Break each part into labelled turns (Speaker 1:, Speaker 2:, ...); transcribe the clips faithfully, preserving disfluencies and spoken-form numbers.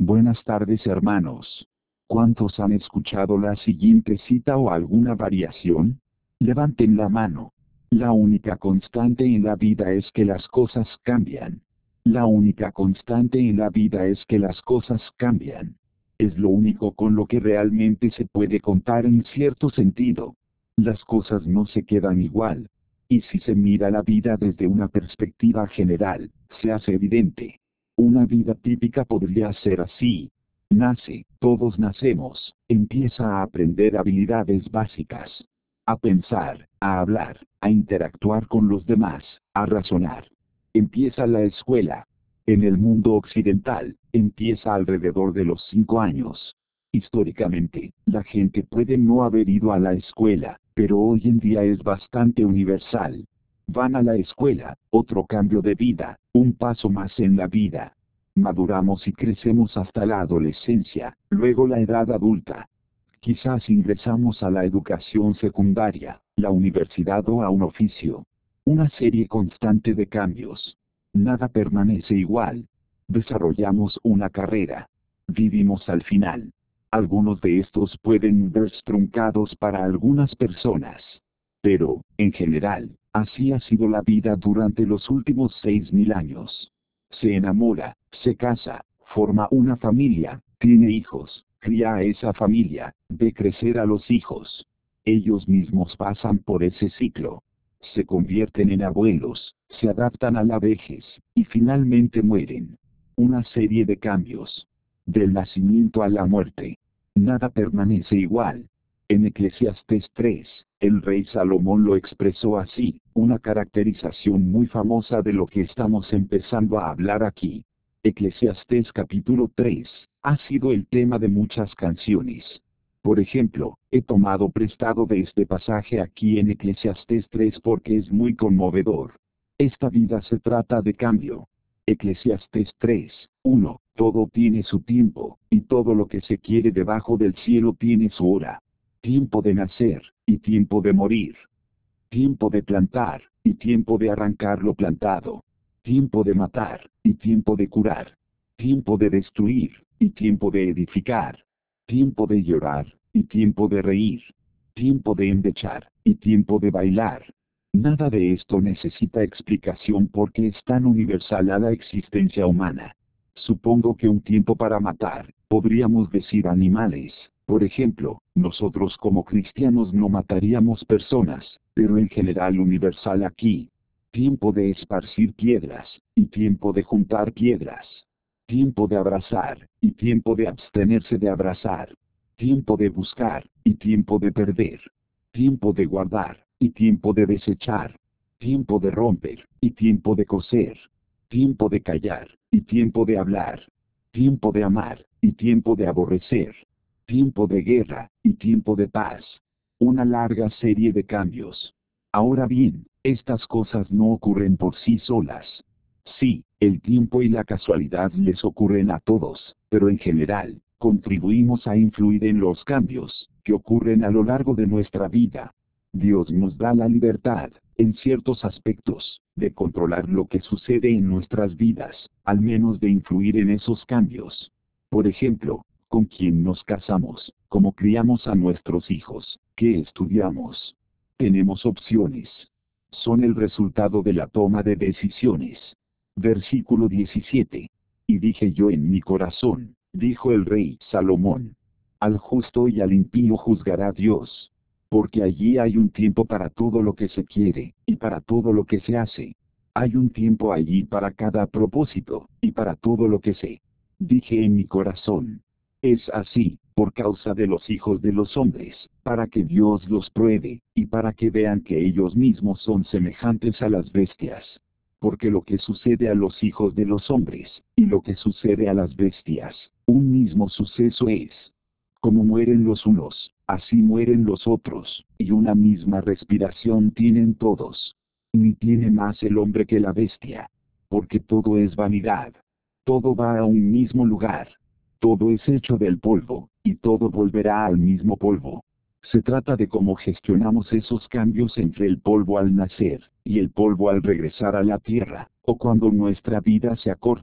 Speaker 1: Buenas tardes, hermanos. ¿Cuántos han escuchado la siguiente cita o alguna variación? Levanten la mano. La única constante en la vida es que las cosas cambian. La única constante en la vida es que las cosas cambian. Es lo único con lo que realmente se puede contar en cierto sentido. Las cosas no se quedan igual. Y si se mira la vida desde una perspectiva general, se hace evidente. Una vida típica podría ser así. Nace, todos nacemos, empieza a aprender habilidades básicas. A pensar, a hablar, a interactuar con los demás, a razonar. Empieza la escuela. En el mundo occidental, empieza alrededor de los cinco años. Históricamente, la gente puede no haber ido a la escuela, pero hoy en día es bastante universal. Van a la escuela, otro cambio de vida, un paso más en la vida. Maduramos y crecemos hasta la adolescencia, luego la edad adulta. Quizás ingresamos a la educación secundaria, la universidad o a un oficio. Una serie constante de cambios. Nada permanece igual. Desarrollamos una carrera. Vivimos al final. Algunos de estos pueden verse truncados para algunas personas. Pero, en general, así ha sido la vida durante los últimos seis mil años. Se enamora, se casa, forma una familia, tiene hijos, cría a esa familia, ve crecer a los hijos. Ellos mismos pasan por ese ciclo. Se convierten en abuelos, se adaptan a la vejez, y finalmente mueren. Una serie de cambios. Del nacimiento a la muerte. Nada permanece igual. En Eclesiastés tres, el rey Salomón lo expresó así, una caracterización muy famosa de lo que estamos empezando a hablar aquí. Eclesiastés capítulo tres, ha sido el tema de muchas canciones. Por ejemplo, he tomado prestado de este pasaje aquí en Eclesiastés tres porque es muy conmovedor. Esta vida se trata de cambio. Eclesiastés tres, uno, todo tiene su tiempo, y todo lo que se quiere debajo del cielo tiene su hora. Tiempo de nacer, y tiempo de morir. Tiempo de plantar, y tiempo de arrancar lo plantado. Tiempo de matar, y tiempo de curar. Tiempo de destruir, y tiempo de edificar. Tiempo de llorar, y tiempo de reír. Tiempo de endechar, y tiempo de bailar. Nada de esto necesita explicación porque es tan universal a la existencia humana. Supongo que un tiempo para matar, podríamos decir animales. Por ejemplo, nosotros como cristianos no mataríamos personas, pero en general universal aquí. Tiempo de esparcir piedras, y tiempo de juntar piedras. Tiempo de abrazar, y tiempo de abstenerse de abrazar. Tiempo de buscar, y tiempo de perder. Tiempo de guardar, y tiempo de desechar. Tiempo de romper, y tiempo de coser. Tiempo de callar, y tiempo de hablar. Tiempo de amar, y tiempo de aborrecer. Tiempo de guerra, y tiempo de paz. Una larga serie de cambios. Ahora bien, estas cosas no ocurren por sí solas. Sí, el tiempo y la casualidad les ocurren a todos, pero en general, contribuimos a influir en los cambios que ocurren a lo largo de nuestra vida. Dios nos da la libertad, en ciertos aspectos, de controlar lo que sucede en nuestras vidas, al menos de influir en esos cambios. Por ejemplo, con quién nos casamos, cómo criamos a nuestros hijos, qué estudiamos. Tenemos opciones. Son el resultado de la toma de decisiones. Versículo diecisiete. Y dije yo en mi corazón, dijo el rey Salomón, al justo y al impío juzgará Dios. Porque allí hay un tiempo para todo lo que se quiere, y para todo lo que se hace. Hay un tiempo allí para cada propósito, y para todo lo que se. Dije en mi corazón. Es así, por causa de los hijos de los hombres, para que Dios los pruebe, y para que vean que ellos mismos son semejantes a las bestias. Porque lo que sucede a los hijos de los hombres, y lo que sucede a las bestias, un mismo suceso es. Como mueren los unos, así mueren los otros, y una misma respiración tienen todos. Ni tiene más el hombre que la bestia. Porque todo es vanidad. Todo va a un mismo lugar. Todo es hecho del polvo, y todo volverá al mismo polvo. Se trata de cómo gestionamos esos cambios entre el polvo al nacer, y el polvo al regresar a la tierra, o cuando nuestra vida se acorta,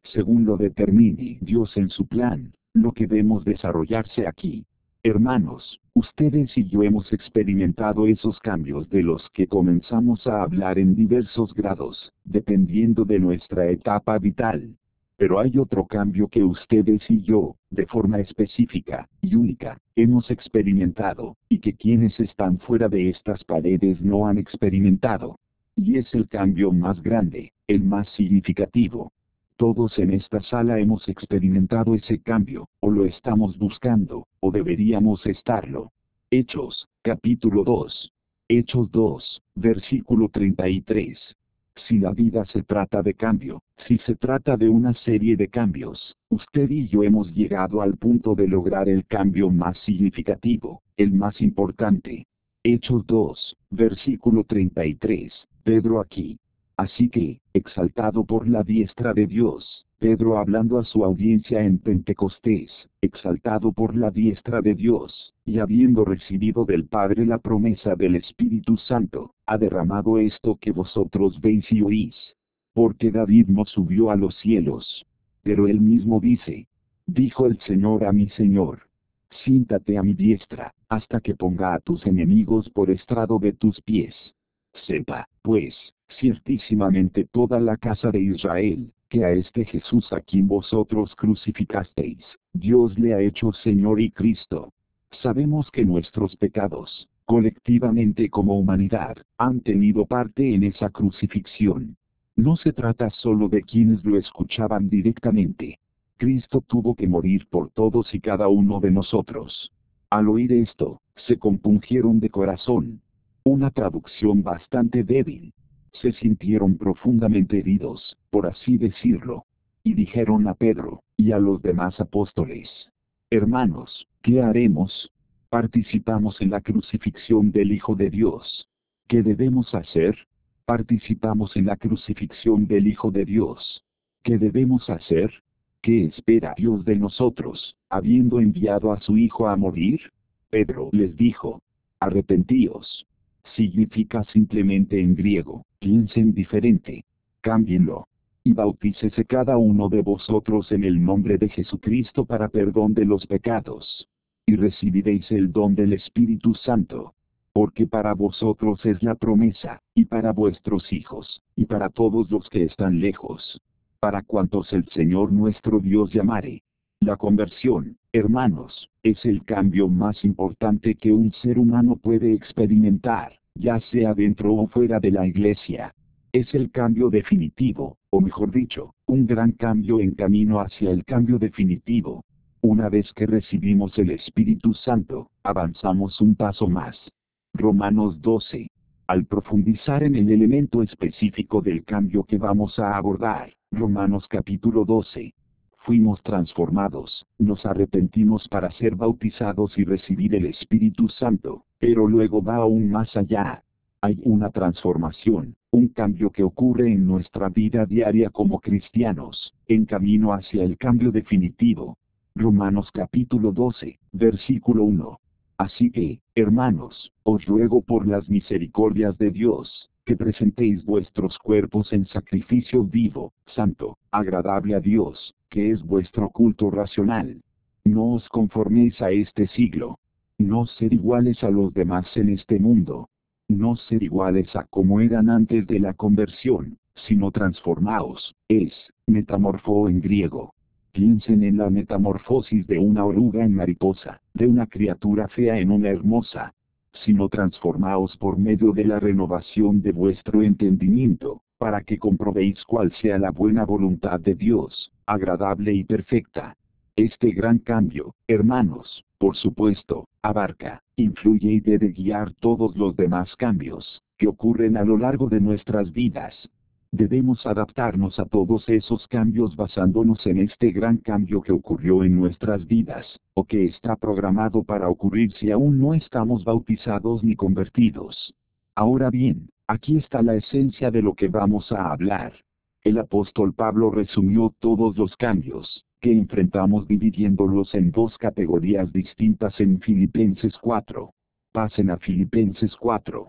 Speaker 1: según lo determine Dios en su plan, lo que debemos desarrollarse aquí. Hermanos, ustedes y yo hemos experimentado esos cambios de los que comenzamos a hablar en diversos grados, dependiendo de nuestra etapa vital. Pero hay otro cambio que ustedes y yo, de forma específica y única, hemos experimentado, y que quienes están fuera de estas paredes no han experimentado. Y es el cambio más grande, el más significativo. Todos en esta sala hemos experimentado ese cambio, o lo estamos buscando, o deberíamos estarlo. Hechos, capítulo dos. Hechos dos, versículo treinta y tres. Si la vida se trata de cambio, si se trata de una serie de cambios, usted y yo hemos llegado al punto de lograr el cambio más significativo, el más importante. Hechos dos, versículo treinta y tres, Pedro aquí. Así que, exaltado por la diestra de Dios, Pedro hablando a su audiencia en Pentecostés, exaltado por la diestra de Dios, y habiendo recibido del Padre la promesa del Espíritu Santo, ha derramado esto que vosotros veis y oís. Porque David no subió a los cielos. Pero él mismo dice, dijo el Señor a mi Señor, siéntate a mi diestra, hasta que ponga a tus enemigos por estrado de tus pies. Sepa, pues, ciertísimamente toda la casa de Israel, que a este Jesús a quien vosotros crucificasteis, Dios le ha hecho Señor y Cristo. Sabemos que nuestros pecados, colectivamente como humanidad, han tenido parte en esa crucifixión. No se trata solo de quienes lo escuchaban directamente. Cristo tuvo que morir por todos y cada uno de nosotros. Al oír esto, se compungieron de corazón. Una traducción bastante débil. Se sintieron profundamente heridos, por así decirlo. Y dijeron a Pedro, y a los demás apóstoles: hermanos, ¿qué haremos? Participamos en la crucifixión del Hijo de Dios. ¿Qué debemos hacer? Participamos en la crucifixión del Hijo de Dios. ¿Qué debemos hacer? ¿Qué espera Dios de nosotros, habiendo enviado a su Hijo a morir? Pedro les dijo: arrepentíos. Significa simplemente en griego, piensen diferente. Cámbienlo. Y bautícese cada uno de vosotros en el nombre de Jesucristo para perdón de los pecados. Y recibiréis el don del Espíritu Santo. Porque para vosotros es la promesa, y para vuestros hijos, y para todos los que están lejos. Para cuantos el Señor nuestro Dios llamare. La conversión, hermanos, es el cambio más importante que un ser humano puede experimentar, ya sea dentro o fuera de la iglesia. Es el cambio definitivo, o mejor dicho, un gran cambio en camino hacia el cambio definitivo. Una vez que recibimos el Espíritu Santo, avanzamos un paso más. Romanos doce. Al profundizar en el elemento específico del cambio que vamos a abordar, Romanos capítulo doce. Fuimos transformados, nos arrepentimos para ser bautizados y recibir el Espíritu Santo, pero luego va aún más allá. Hay una transformación, un cambio que ocurre en nuestra vida diaria como cristianos, en camino hacia el cambio definitivo. Romanos capítulo doce, versículo uno. Así que, hermanos, os ruego por las misericordias de Dios, que presentéis vuestros cuerpos en sacrificio vivo, santo, agradable a Dios, que es vuestro culto racional. No os conforméis a este siglo. No ser iguales a los demás en este mundo. No ser iguales a como eran antes de la conversión, sino transformaos, es, metamorfo en griego. Piensen en la metamorfosis de una oruga en mariposa, de una criatura fea en una hermosa. Sino transformaos por medio de la renovación de vuestro entendimiento, para que comprobéis cuál sea la buena voluntad de Dios, agradable y perfecta. Este gran cambio, hermanos, por supuesto, abarca, influye y debe guiar todos los demás cambios, que ocurren a lo largo de nuestras vidas. Debemos adaptarnos a todos esos cambios basándonos en este gran cambio que ocurrió en nuestras vidas, o que está programado para ocurrir si aún no estamos bautizados ni convertidos. Ahora bien, aquí está la esencia de lo que vamos a hablar. El apóstol Pablo resumió todos los cambios que enfrentamos dividiéndolos en dos categorías distintas en Filipenses cuatro. Pasen a Filipenses cuatro.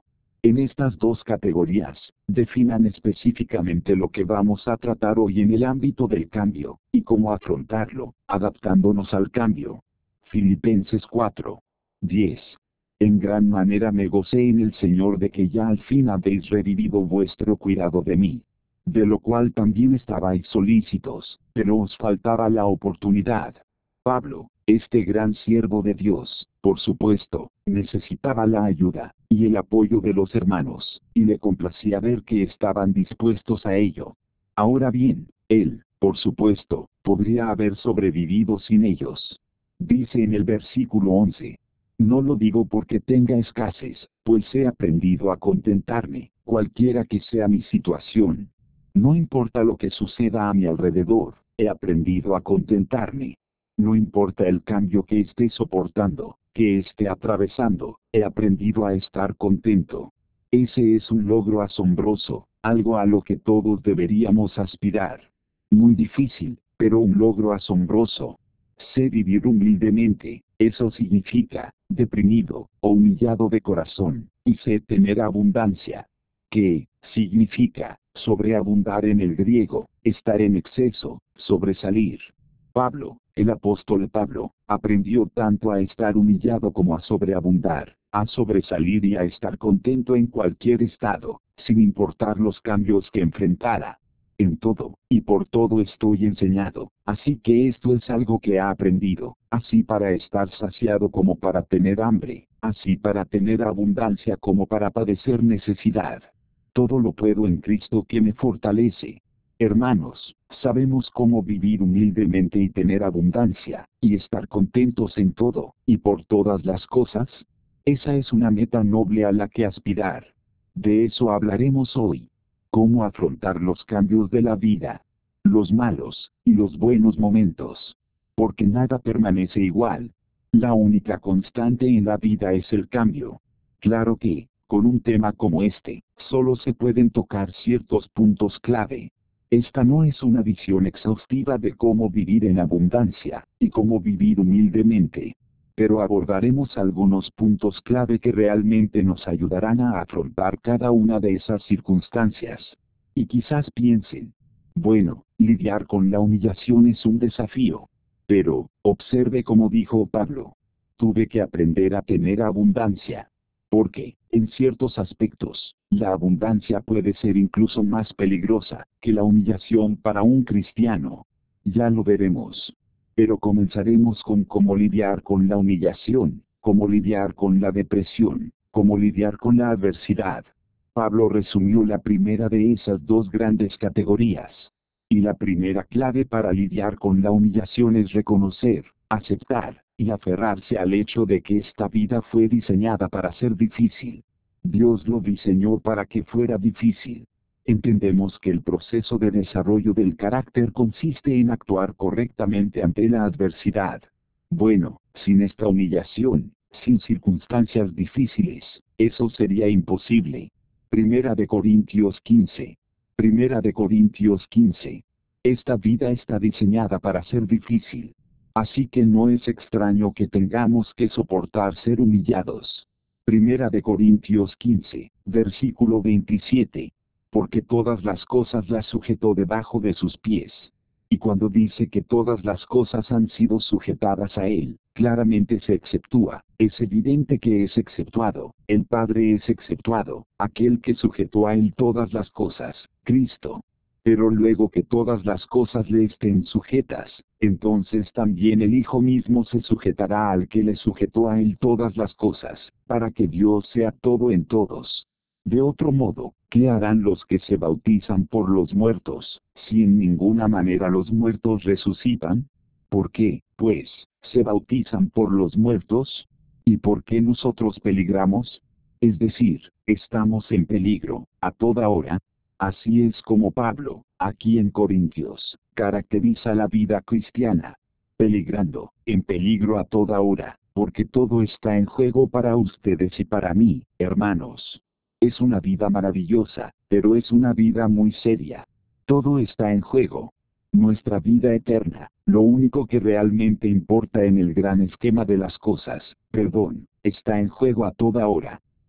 Speaker 1: En estas dos categorías, definan específicamente lo que vamos a tratar hoy en el ámbito del cambio, y cómo afrontarlo, adaptándonos al cambio. Filipenses cuatro. diez. En gran manera me gocé en el Señor de que ya al fin habéis revivido vuestro cuidado de mí. De lo cual también estabais solícitos, pero os faltaba la oportunidad. Pablo, este gran siervo de Dios, por supuesto, necesitaba la ayuda y el apoyo de los hermanos, y le complacía ver que estaban dispuestos a ello. Ahora bien, él, por supuesto, podría haber sobrevivido sin ellos. Dice en el versículo once. No lo digo porque tenga escasez, pues he aprendido a contentarme, cualquiera que sea mi situación. No importa lo que suceda a mi alrededor, he aprendido a contentarme. No importa el cambio que esté soportando, que esté atravesando, he aprendido a estar contento. Ese es un logro asombroso, algo a lo que todos deberíamos aspirar. Muy difícil, pero un logro asombroso. Sé vivir humildemente, eso significa, deprimido, o humillado de corazón, y sé tener abundancia. ¿Qué significa? Sobreabundar en el griego, estar en exceso, sobresalir. Pablo, el apóstol Pablo, aprendió tanto a estar humillado como a sobreabundar, a sobresalir y a estar contento en cualquier estado, sin importar los cambios que enfrentara. En todo, y por todo estoy enseñado, así que esto es algo que ha aprendido, así para estar saciado como para tener hambre, así para tener abundancia como para padecer necesidad. Todo lo puedo en Cristo que me fortalece. Hermanos, sabemos cómo vivir humildemente y tener abundancia, y estar contentos en todo, y por todas las cosas. Esa es una meta noble a la que aspirar. De eso hablaremos hoy. Cómo afrontar los cambios de la vida, los malos y los buenos momentos. Porque nada permanece igual. La única constante en la vida es el cambio. Claro que, con un tema como este, solo se pueden tocar ciertos puntos clave. Esta no es una visión exhaustiva de cómo vivir en abundancia, y cómo vivir humildemente. Pero abordaremos algunos puntos clave que realmente nos ayudarán a afrontar cada una de esas circunstancias. Y quizás piensen, bueno, lidiar con la humillación es un desafío. Pero, observe como dijo Pablo. Tuve que aprender a tener abundancia. Porque, en ciertos aspectos, la abundancia puede ser incluso más peligrosa que la humillación para un cristiano. Ya lo veremos. Pero comenzaremos con cómo lidiar con la humillación, cómo lidiar con la depresión, cómo lidiar con la adversidad. Pablo resumió la primera de esas dos grandes categorías. Y la primera clave para lidiar con la humillación es reconocer, aceptar, y aferrarse al hecho de que esta vida fue diseñada para ser difícil. Dios lo diseñó para que fuera difícil. Entendemos que el proceso de desarrollo del carácter consiste en actuar correctamente ante la adversidad. Bueno, sin esta humillación, sin circunstancias difíciles, eso sería imposible. Primera de Corintios quince. Primera de Corintios quince. Esta vida está diseñada para ser difícil. Así que no es extraño que tengamos que soportar ser humillados. Primera de Corintios quince, versículo veintisiete. Porque todas las cosas las sujetó debajo de sus pies. Y cuando dice que todas las cosas han sido sujetadas a él, claramente se exceptúa, es evidente que es exceptuado, el Padre es exceptuado, aquel que sujetó a él todas las cosas, Cristo. Pero luego que todas las cosas le estén sujetas, entonces también el Hijo mismo se sujetará al que le sujetó a él todas las cosas, para que Dios sea todo en todos. De otro modo, ¿qué harán los que se bautizan por los muertos, si en ninguna manera los muertos resucitan? ¿Por qué, pues, se bautizan por los muertos? ¿Y por qué nosotros peligramos? Es decir, estamos en peligro, a toda hora. Así es como Pablo, aquí en Corintios, caracteriza la vida cristiana. Peligrando, en peligro a toda hora, porque todo está en juego para ustedes y para mí, hermanos. Es una vida maravillosa, pero es una vida muy seria. Todo está en juego. Nuestra vida eterna, lo único que realmente importa en el gran esquema de las cosas, perdón, está en juego a toda hora.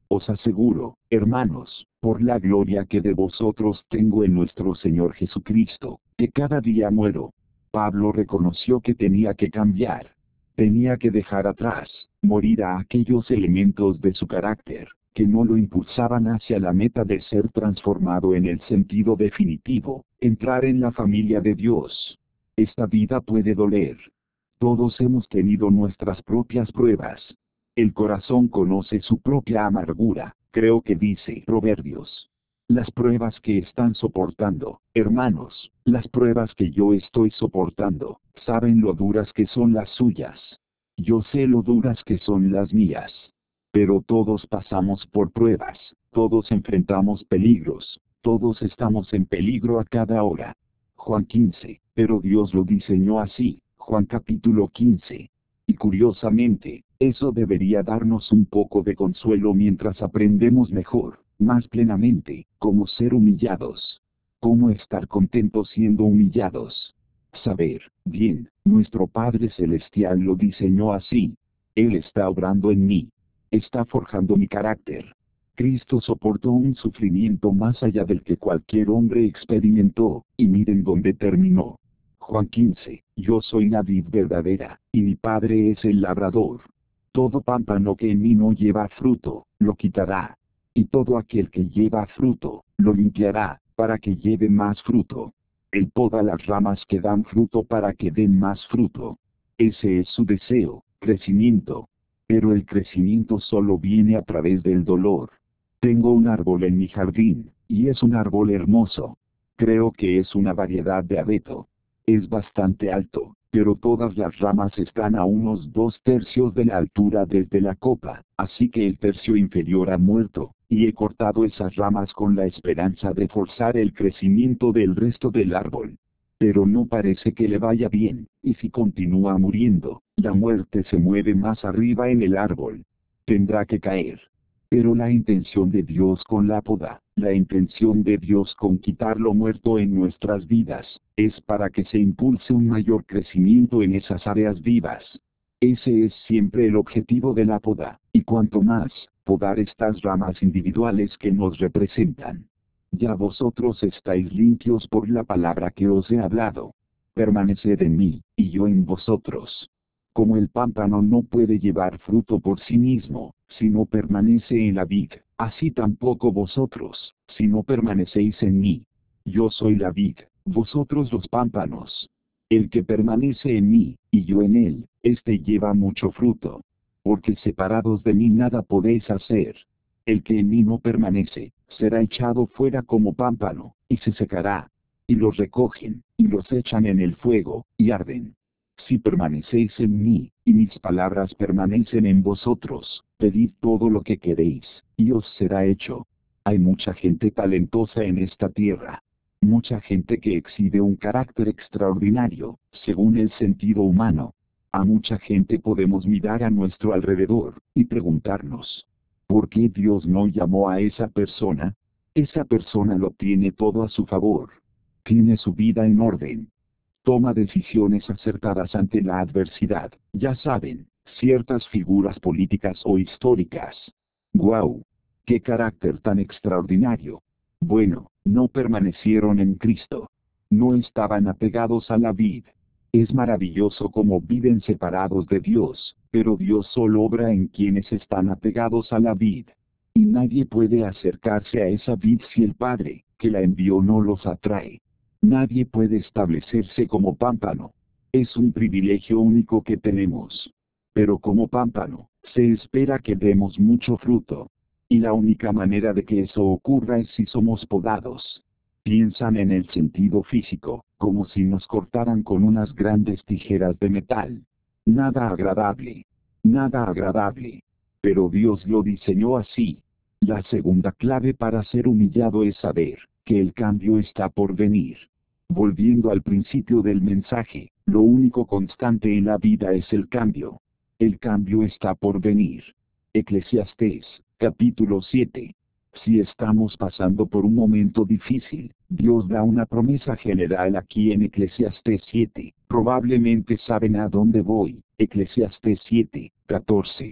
Speaker 1: Os aseguro, hermanos, por la gloria que de vosotros tengo en nuestro Señor Jesucristo, que cada día muero. Pablo reconoció que tenía que cambiar. Tenía que dejar atrás, morir a aquellos elementos de su carácter, que no lo impulsaban hacia la meta de ser transformado en el sentido definitivo, entrar en la familia de Dios. Esta vida puede doler. Todos hemos tenido nuestras propias pruebas. El corazón conoce su propia amargura, creo que dice Proverbios. Las pruebas que están soportando, hermanos, las pruebas que yo estoy soportando, saben lo duras que son las suyas. Yo sé lo duras que son las mías. Pero todos pasamos por pruebas, todos enfrentamos peligros, todos estamos en peligro a cada hora. Juan quince, pero Dios lo diseñó así, Juan capítulo quince. Y curiosamente, eso debería darnos un poco de consuelo mientras aprendemos mejor, más plenamente, cómo ser humillados. Cómo estar contentos siendo humillados. Saber, bien, nuestro Padre Celestial lo diseñó así. Él está obrando en mí. Está forjando mi carácter. Cristo soportó un sufrimiento más allá del que cualquier hombre experimentó, y miren dónde terminó. Juan quince, yo soy la vid verdadera, y mi Padre es el labrador. Todo pámpano que en mí no lleva fruto, lo quitará. Y todo aquel que lleva fruto, lo limpiará, para que lleve más fruto. Él poda las ramas que dan fruto para que den más fruto. Ese es su deseo, crecimiento. Pero el crecimiento solo viene a través del dolor. Tengo un árbol en mi jardín, y es un árbol hermoso. Creo que es una variedad de abeto. Es bastante alto, pero todas las ramas están a unos dos tercios de la altura desde la copa, así que el tercio inferior ha muerto, y he cortado esas ramas con la esperanza de forzar el crecimiento del resto del árbol. Pero no parece que le vaya bien, y si continúa muriendo, la muerte se mueve más arriba en el árbol. Tendrá que caer. Pero la intención de Dios con la poda, la intención de Dios con quitar lo muerto en nuestras vidas, es para que se impulse un mayor crecimiento en esas áreas vivas. Ese es siempre el objetivo de la poda, y cuanto más, podar estas ramas individuales que nos representan. Ya vosotros estáis limpios por la palabra que os he hablado. Permaneced en mí, y yo en vosotros. Como el pámpano no puede llevar fruto por sí mismo, si no permanece en la vid, así tampoco vosotros, si no permanecéis en mí. Yo soy la vid, vosotros los pámpanos. El que permanece en mí, y yo en él, éste lleva mucho fruto. Porque separados de mí nada podéis hacer. El que en mí no permanece, será echado fuera como pámpano, y se secará. Y los recogen, y los echan en el fuego, y arden. Si permanecéis en mí, y mis palabras permanecen en vosotros, pedid todo lo que queréis, y os será hecho. Hay mucha gente talentosa en esta tierra. Mucha gente que exhibe un carácter extraordinario, según el sentido humano. A mucha gente podemos mirar a nuestro alrededor, y preguntarnos, ¿por qué Dios no llamó a esa persona? Esa persona lo tiene todo a su favor. Tiene su vida en orden. Toma decisiones acertadas ante la adversidad, ya saben, ciertas figuras políticas o históricas. ¡Guau! ¡Qué carácter tan extraordinario! Bueno, no permanecieron en Cristo. No estaban apegados a la vid. Es maravilloso cómo viven separados de Dios, pero Dios solo obra en quienes están apegados a la vid. Y nadie puede acercarse a esa vid si el Padre, que la envió, no los atrae. Nadie puede establecerse como pámpano. Es un privilegio único que tenemos. Pero como pámpano, se espera que demos mucho fruto. Y la única manera de que eso ocurra es si somos podados. Piensan en el sentido físico, como si nos cortaran con unas grandes tijeras de metal. Nada agradable. Nada agradable. Pero Dios lo diseñó así. La segunda clave para ser humillado es saber que el cambio está por venir. Volviendo al principio del mensaje, lo único constante en la vida es el cambio. El cambio está por venir. Eclesiastés, capítulo siete. Si estamos pasando por un momento difícil, Dios da una promesa general aquí en Eclesiastés siete. Probablemente saben a dónde voy. Eclesiastés siete, catorce.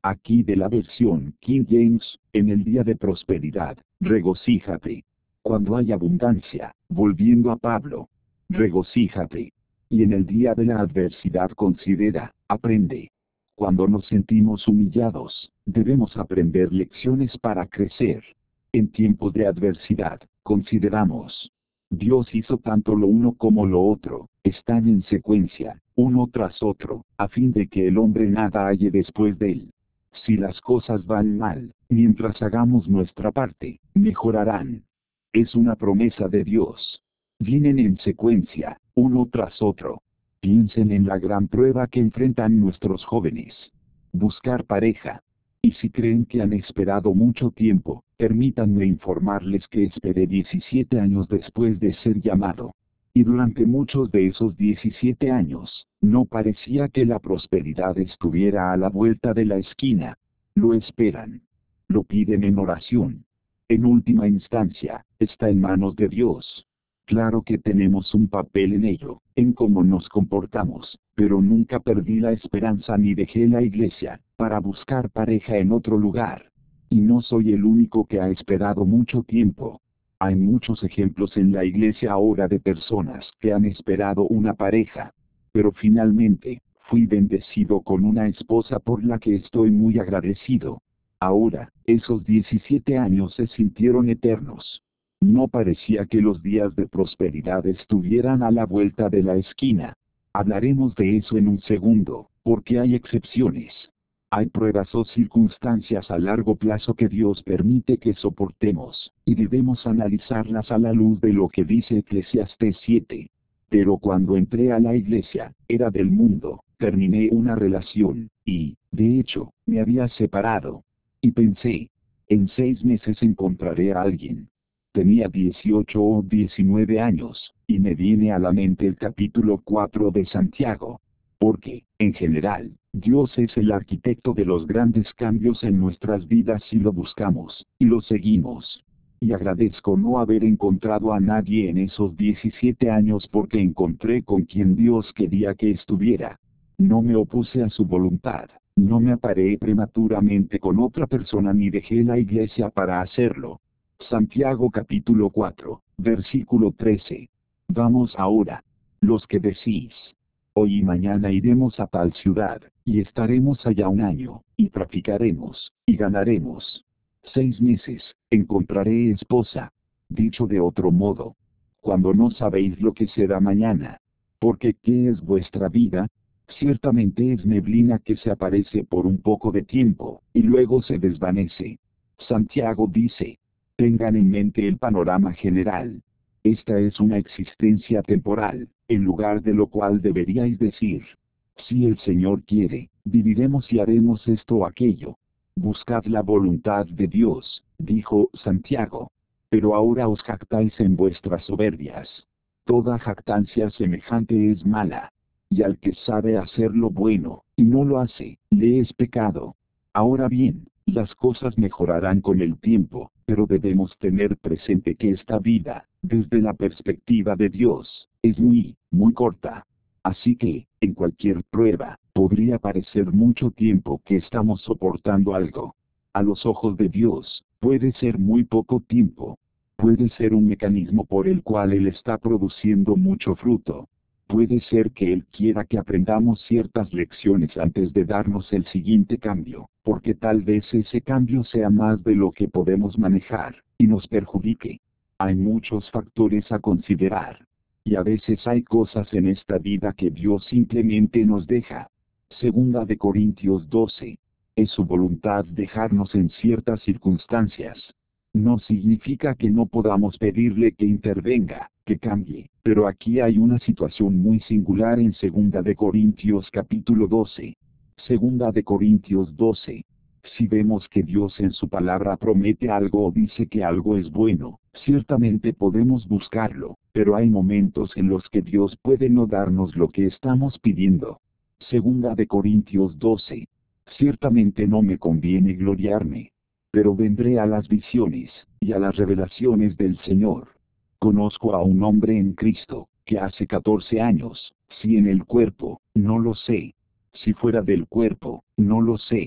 Speaker 1: Aquí de la versión King James, en el día de prosperidad, regocíjate. Cuando hay abundancia, volviendo a Pablo, regocíjate. Y en el día de la adversidad considera, aprende. Cuando nos sentimos humillados, debemos aprender lecciones para crecer. En tiempos de adversidad, consideramos. Dios hizo tanto lo uno como lo otro, están en secuencia, uno tras otro, a fin de que el hombre nada halle después de él. Si las cosas van mal, mientras hagamos nuestra parte, mejorarán. Es una promesa de Dios. Vienen en secuencia, uno tras otro. Piensen en la gran prueba que enfrentan nuestros jóvenes. Buscar pareja. Y si creen que han esperado mucho tiempo, permítanme informarles que esperé diecisiete años después de ser llamado. Y durante muchos de esos diecisiete años, no parecía que la prosperidad estuviera a la vuelta de la esquina. Lo esperan. Lo piden en oración. En última instancia, está en manos de Dios. Claro que tenemos un papel en ello, en cómo nos comportamos, pero nunca perdí la esperanza ni dejé la iglesia, para buscar pareja en otro lugar. Y no soy el único que ha esperado mucho tiempo. Hay muchos ejemplos en la iglesia ahora de personas que han esperado una pareja. Pero finalmente, fui bendecido con una esposa por la que estoy muy agradecido. Ahora, esos diecisiete años se sintieron eternos. No parecía que los días de prosperidad estuvieran a la vuelta de la esquina. Hablaremos de eso en un segundo, porque hay excepciones. Hay pruebas o circunstancias a largo plazo que Dios permite que soportemos, y debemos analizarlas a la luz de lo que dice Eclesiastés siete. Pero cuando entré a la iglesia, era del mundo, terminé una relación, y, de hecho, me había separado. Y pensé, en seis meses encontraré a alguien. Tenía dieciocho o diecinueve años, y me viene a la mente el capítulo cuatro de Santiago. Porque, en general, Dios es el arquitecto de los grandes cambios en nuestras vidas si lo buscamos, y lo seguimos. Y agradezco no haber encontrado a nadie en esos diecisiete años porque encontré con quien Dios quería que estuviera. No me opuse a su voluntad, no me apareé prematuramente con otra persona ni dejé la iglesia para hacerlo. Santiago capítulo cuatro, versículo trece. Vamos ahora. Los que decís, hoy y mañana iremos a tal ciudad, y estaremos allá un año, y traficaremos, y ganaremos. Seis meses, encontraré esposa. Dicho de otro modo, cuando no sabéis lo que será mañana. Porque ¿qué es vuestra vida? Ciertamente es neblina que se aparece por un poco de tiempo, y luego se desvanece. Santiago dice, tengan en mente el panorama general. Esta es una existencia temporal, en lugar de lo cual deberíais decir, si el Señor quiere, viviremos y haremos esto o aquello. Buscad la voluntad de Dios, dijo Santiago. Pero ahora os jactáis en vuestras soberbias. Toda jactancia semejante es mala. Y al que sabe hacer lo bueno, y no lo hace, le es pecado. Ahora bien, las cosas mejorarán con el tiempo, pero debemos tener presente que esta vida, desde la perspectiva de Dios, es muy, muy corta. Así que, en cualquier prueba, podría parecer mucho tiempo que estamos soportando algo. A los ojos de Dios, puede ser muy poco tiempo. Puede ser un mecanismo por el cual Él está produciendo mucho fruto. Puede ser que Él quiera que aprendamos ciertas lecciones antes de darnos el siguiente cambio, porque tal vez ese cambio sea más de lo que podemos manejar, y nos perjudique. Hay muchos factores a considerar. Y a veces hay cosas en esta vida que Dios simplemente nos deja. Segunda de Corintios doce. Es su voluntad dejarnos en ciertas circunstancias. No significa que no podamos pedirle que intervenga, que cambie, pero aquí hay una situación muy singular en Segunda de Corintios capítulo doce. Segunda de Corintios doce. Si vemos que Dios en su palabra promete algo o dice que algo es bueno, ciertamente podemos buscarlo, pero hay momentos en los que Dios puede no darnos lo que estamos pidiendo. Segunda de Corintios doce. Ciertamente no me conviene gloriarme. Pero vendré a las visiones, y a las revelaciones del Señor. Conozco a un hombre en Cristo, que hace catorce años, si en el cuerpo, no lo sé. Si fuera del cuerpo, no lo sé.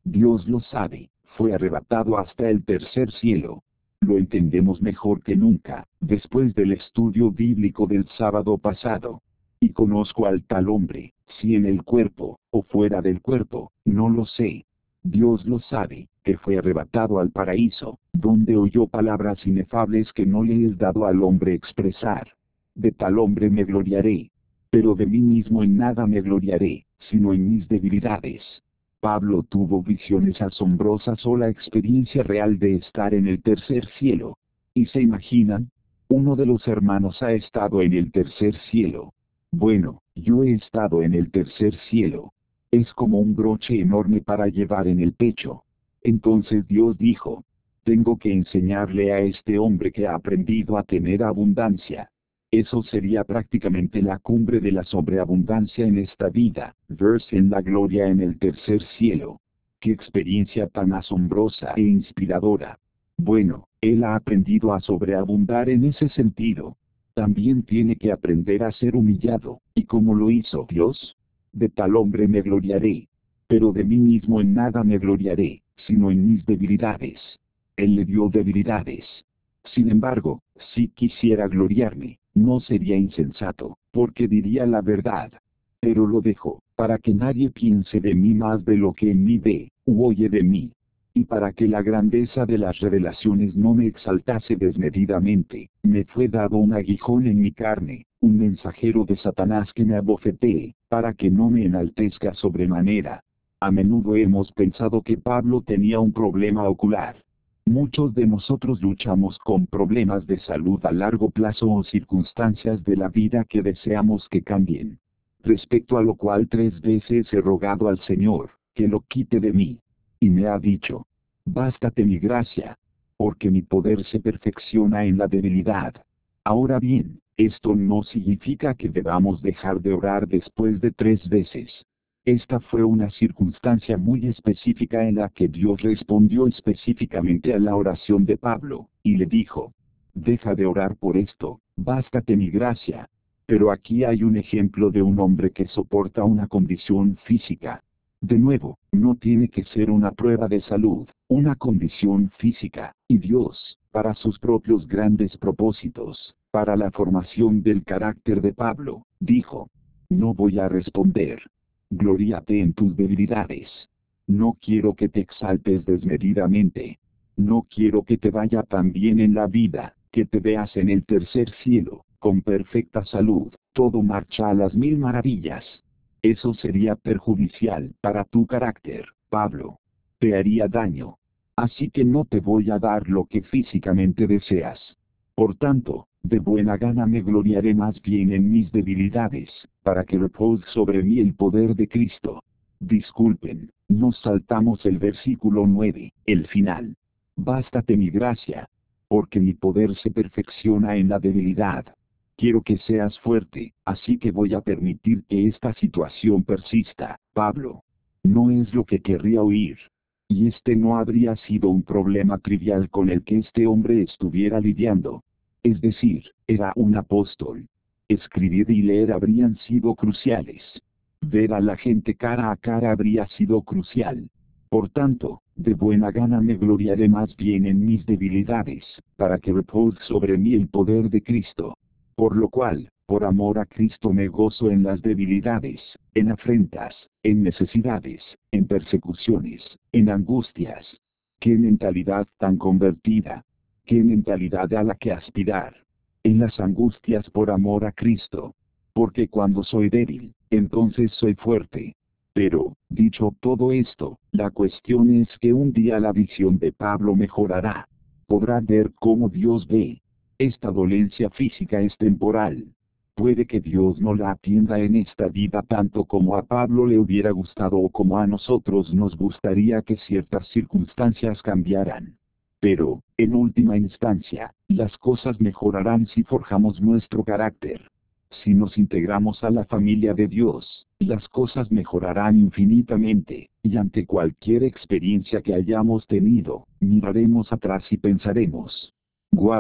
Speaker 1: Dios lo sabe, fue arrebatado hasta el tercer cielo. Lo entendemos mejor que nunca, después del estudio bíblico del sábado pasado. Y conozco al tal hombre, si en el cuerpo, o fuera del cuerpo, no lo sé. Dios lo sabe, que fue arrebatado al paraíso, donde oyó palabras inefables que no le es dado al hombre expresar. De tal hombre me gloriaré. Pero de mí mismo en nada me gloriaré, sino en mis debilidades. Pablo tuvo visiones asombrosas o la experiencia real de estar en el tercer cielo. ¿Y se imaginan? Uno de los hermanos ha estado en el tercer cielo. Bueno, yo he estado en el tercer cielo. Es como un broche enorme para llevar en el pecho. Entonces Dios dijo, tengo que enseñarle a este hombre que ha aprendido a tener abundancia. Eso sería prácticamente la cumbre de la sobreabundancia en esta vida, verse en la gloria en el tercer cielo. ¡Qué experiencia tan asombrosa e inspiradora! Bueno, él ha aprendido a sobreabundar en ese sentido. También tiene que aprender a ser humillado, ¿y cómo lo hizo Dios? De tal hombre me gloriaré. Pero de mí mismo en nada me gloriaré, sino en mis debilidades. Él le dio debilidades. Sin embargo, si quisiera gloriarme, no sería insensato, porque diría la verdad. Pero lo dejo, para que nadie piense de mí más de lo que en mí ve, u oye de mí. Y para que la grandeza de las revelaciones no me exaltase desmedidamente, me fue dado un aguijón en mi carne, un mensajero de Satanás que me abofetee, para que no me enaltezca sobremanera. A menudo hemos pensado que Pablo tenía un problema ocular. Muchos de nosotros luchamos con problemas de salud a largo plazo o circunstancias de la vida que deseamos que cambien. Respecto a lo cual tres veces he rogado al Señor, que lo quite de mí. Y me ha dicho, bástate mi gracia, porque mi poder se perfecciona en la debilidad. Ahora bien, esto no significa que debamos dejar de orar después de tres veces. Esta fue una circunstancia muy específica en la que Dios respondió específicamente a la oración de Pablo, y le dijo, deja de orar por esto, bástate mi gracia. Pero aquí hay un ejemplo de un hombre que soporta una condición física. De nuevo, no tiene que ser una prueba de salud, una condición física, y Dios, para sus propios grandes propósitos, para la formación del carácter de Pablo, dijo, no voy a responder. Gloríate en tus debilidades. No quiero que te exaltes desmedidamente. No quiero que te vaya tan bien en la vida, que te veas en el tercer cielo, con perfecta salud, todo marcha a las mil maravillas. Eso sería perjudicial para tu carácter, Pablo. Te haría daño. Así que no te voy a dar lo que físicamente deseas. Por tanto, de buena gana me gloriaré más bien en mis debilidades, para que repose sobre mí el poder de Cristo. Disculpen, nos saltamos el versículo nueve, el final. Bástate mi gracia, porque mi poder se perfecciona en la debilidad. Quiero que seas fuerte, así que voy a permitir que esta situación persista, Pablo. No es lo que querría oír. Y este no habría sido un problema trivial con el que este hombre estuviera lidiando. Es decir, era un apóstol. Escribir y leer habrían sido cruciales. Ver a la gente cara a cara habría sido crucial. Por tanto, de buena gana me gloriaré más bien en mis debilidades, para que repose sobre mí el poder de Cristo. Por lo cual, por amor a Cristo me gozo en las debilidades, en afrentas, en necesidades, en persecuciones, en angustias. ¡Qué mentalidad tan convertida! ¡Qué mentalidad a la que aspirar! En las angustias por amor a Cristo. Porque cuando soy débil, entonces soy fuerte. Pero, dicho todo esto, la cuestión es que un día la visión de Pablo mejorará. Podrá ver cómo Dios ve. Esta dolencia física es temporal. Puede que Dios no la atienda en esta vida tanto como a Pablo le hubiera gustado o como a nosotros nos gustaría que ciertas circunstancias cambiaran. Pero, en última instancia, las cosas mejorarán si forjamos nuestro carácter. Si nos integramos a la familia de Dios, las cosas mejorarán infinitamente, y ante cualquier experiencia que hayamos tenido, miraremos atrás y pensaremos, ¡guau!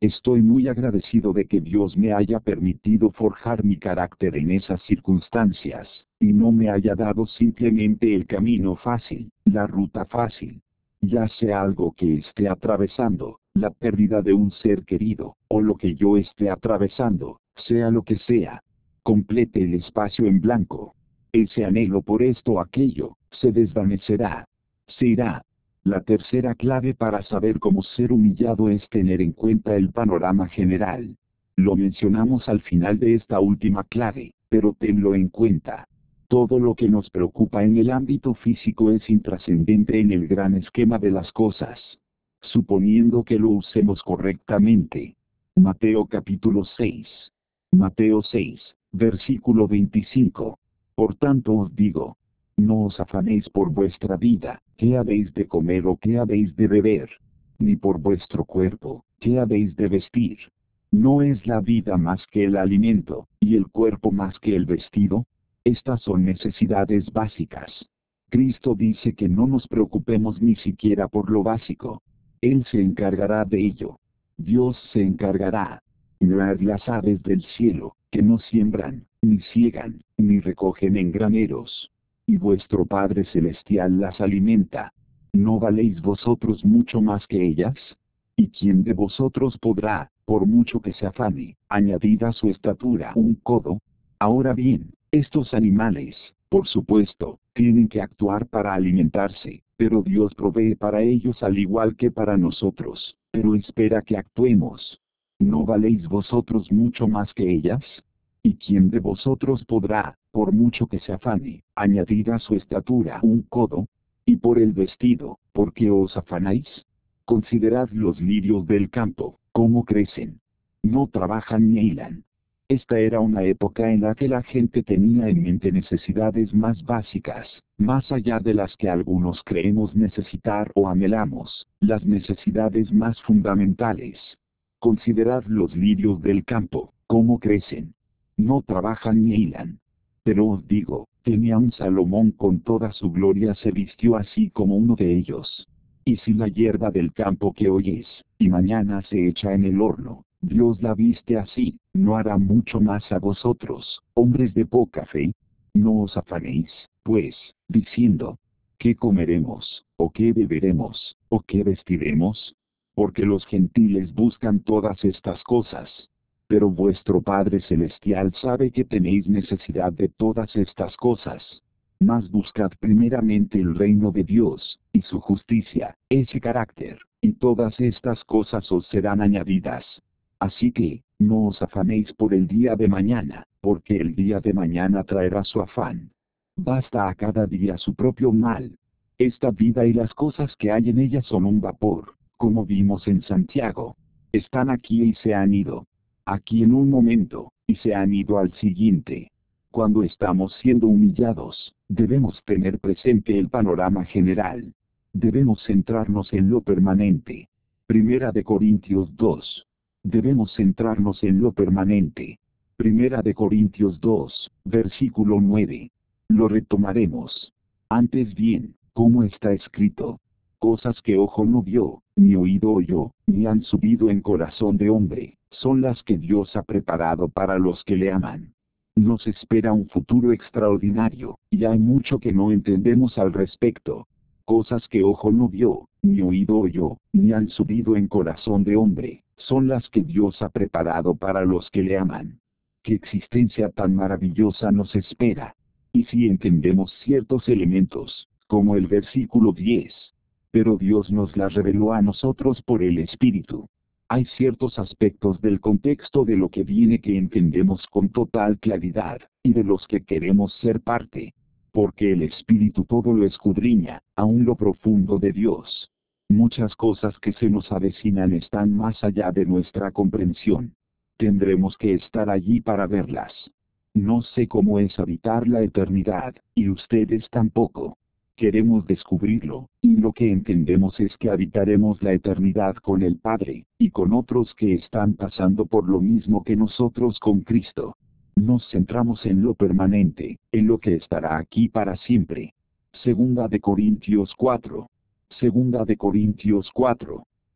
Speaker 1: Estoy muy agradecido de que Dios me haya permitido forjar mi carácter en esas circunstancias, y no me haya dado simplemente el camino fácil, la ruta fácil. Ya sea algo que esté atravesando, la pérdida de un ser querido, o lo que yo esté atravesando, sea lo que sea. Complete el espacio en blanco. Ese anhelo por esto o aquello, se desvanecerá. Se irá. La tercera clave para saber cómo ser humillado es tener en cuenta el panorama general. Lo mencionamos al final de esta última clave, pero tenlo en cuenta. Todo lo que nos preocupa en el ámbito físico es intrascendente en el gran esquema de las cosas, suponiendo que lo usemos correctamente. Mateo capítulo seis. Mateo seis, versículo veinticinco. Por tanto os digo, no os afanéis por vuestra vida, qué habéis de comer o qué habéis de beber, ni por vuestro cuerpo, qué habéis de vestir. ¿No es la vida más que el alimento, y el cuerpo más que el vestido? Estas son necesidades básicas. Cristo dice que no nos preocupemos ni siquiera por lo básico. Él se encargará de ello. Dios se encargará. Mirad las aves del cielo, que no siembran, ni ciegan, ni recogen en graneros. Y vuestro Padre Celestial las alimenta. ¿No valéis vosotros mucho más que ellas? ¿Y quién de vosotros podrá, por mucho que se afane, añadir a su estatura un codo? Ahora bien, estos animales, por supuesto, tienen que actuar para alimentarse, pero Dios provee para ellos al igual que para nosotros, pero espera que actuemos. ¿No valéis vosotros mucho más que ellas? ¿Y quién de vosotros podrá, por mucho que se afane, añadir a su estatura un codo? Y por el vestido, ¿por qué os afanáis? Considerad los lirios del campo, cómo crecen. No trabajan ni hilan. Esta era una época en la que la gente tenía en mente necesidades más básicas, más allá de las que algunos creemos necesitar o anhelamos, las necesidades más fundamentales. Considerad los lirios del campo, cómo crecen. No trabajan ni hilan. Pero os digo, que ni aun Salomón con toda su gloria se vistió así como uno de ellos. Y si la hierba del campo que hoy es, y mañana se echa en el horno, Dios la viste así, ¿no hará mucho más a vosotros, hombres de poca fe? No os afanéis, pues, diciendo, ¿qué comeremos, o qué beberemos, o qué vestiremos? Porque los gentiles buscan todas estas cosas. Pero vuestro Padre Celestial sabe que tenéis necesidad de todas estas cosas. Mas buscad primeramente el reino de Dios, y su justicia, ese carácter, y todas estas cosas os serán añadidas. Así que, no os afanéis por el día de mañana, porque el día de mañana traerá su afán. Basta a cada día su propio mal. Esta vida y las cosas que hay en ella son un vapor, como vimos en Santiago. Están aquí y se han ido. Aquí en un momento, y se han ido al siguiente. Cuando estamos siendo humillados, debemos tener presente el panorama general. Debemos centrarnos en lo permanente. Primera de Corintios dos. Debemos centrarnos en lo permanente. Primera de Corintios dos, versículo nueve. Lo retomaremos. Antes bien, como está escrito, cosas que ojo no vio, ni oído oyó, ni han subido en corazón de hombre, son las que Dios ha preparado para los que le aman. Nos espera un futuro extraordinario, y hay mucho que no entendemos al respecto. Cosas que ojo no vio, ni oído oyó, ni han subido en corazón de hombre, son las que Dios ha preparado para los que le aman. ¿Qué existencia tan maravillosa nos espera? Y si entendemos ciertos elementos, como el versículo diez, pero Dios nos las reveló a nosotros por el Espíritu. Hay ciertos aspectos del contexto de lo que viene que entendemos con total claridad, y de los que queremos ser parte. Porque el Espíritu todo lo escudriña, aun lo profundo de Dios. Muchas cosas que se nos avecinan están más allá de nuestra comprensión. Tendremos que estar allí para verlas. No sé cómo es habitar la eternidad, y ustedes tampoco. Queremos descubrirlo, y lo que entendemos es que habitaremos la eternidad con el Padre, y con otros que están pasando por lo mismo que nosotros con Cristo. Nos centramos en lo permanente, en lo que estará aquí para siempre. Segunda de Corintios cuatro. Segunda de Corintios cuatro.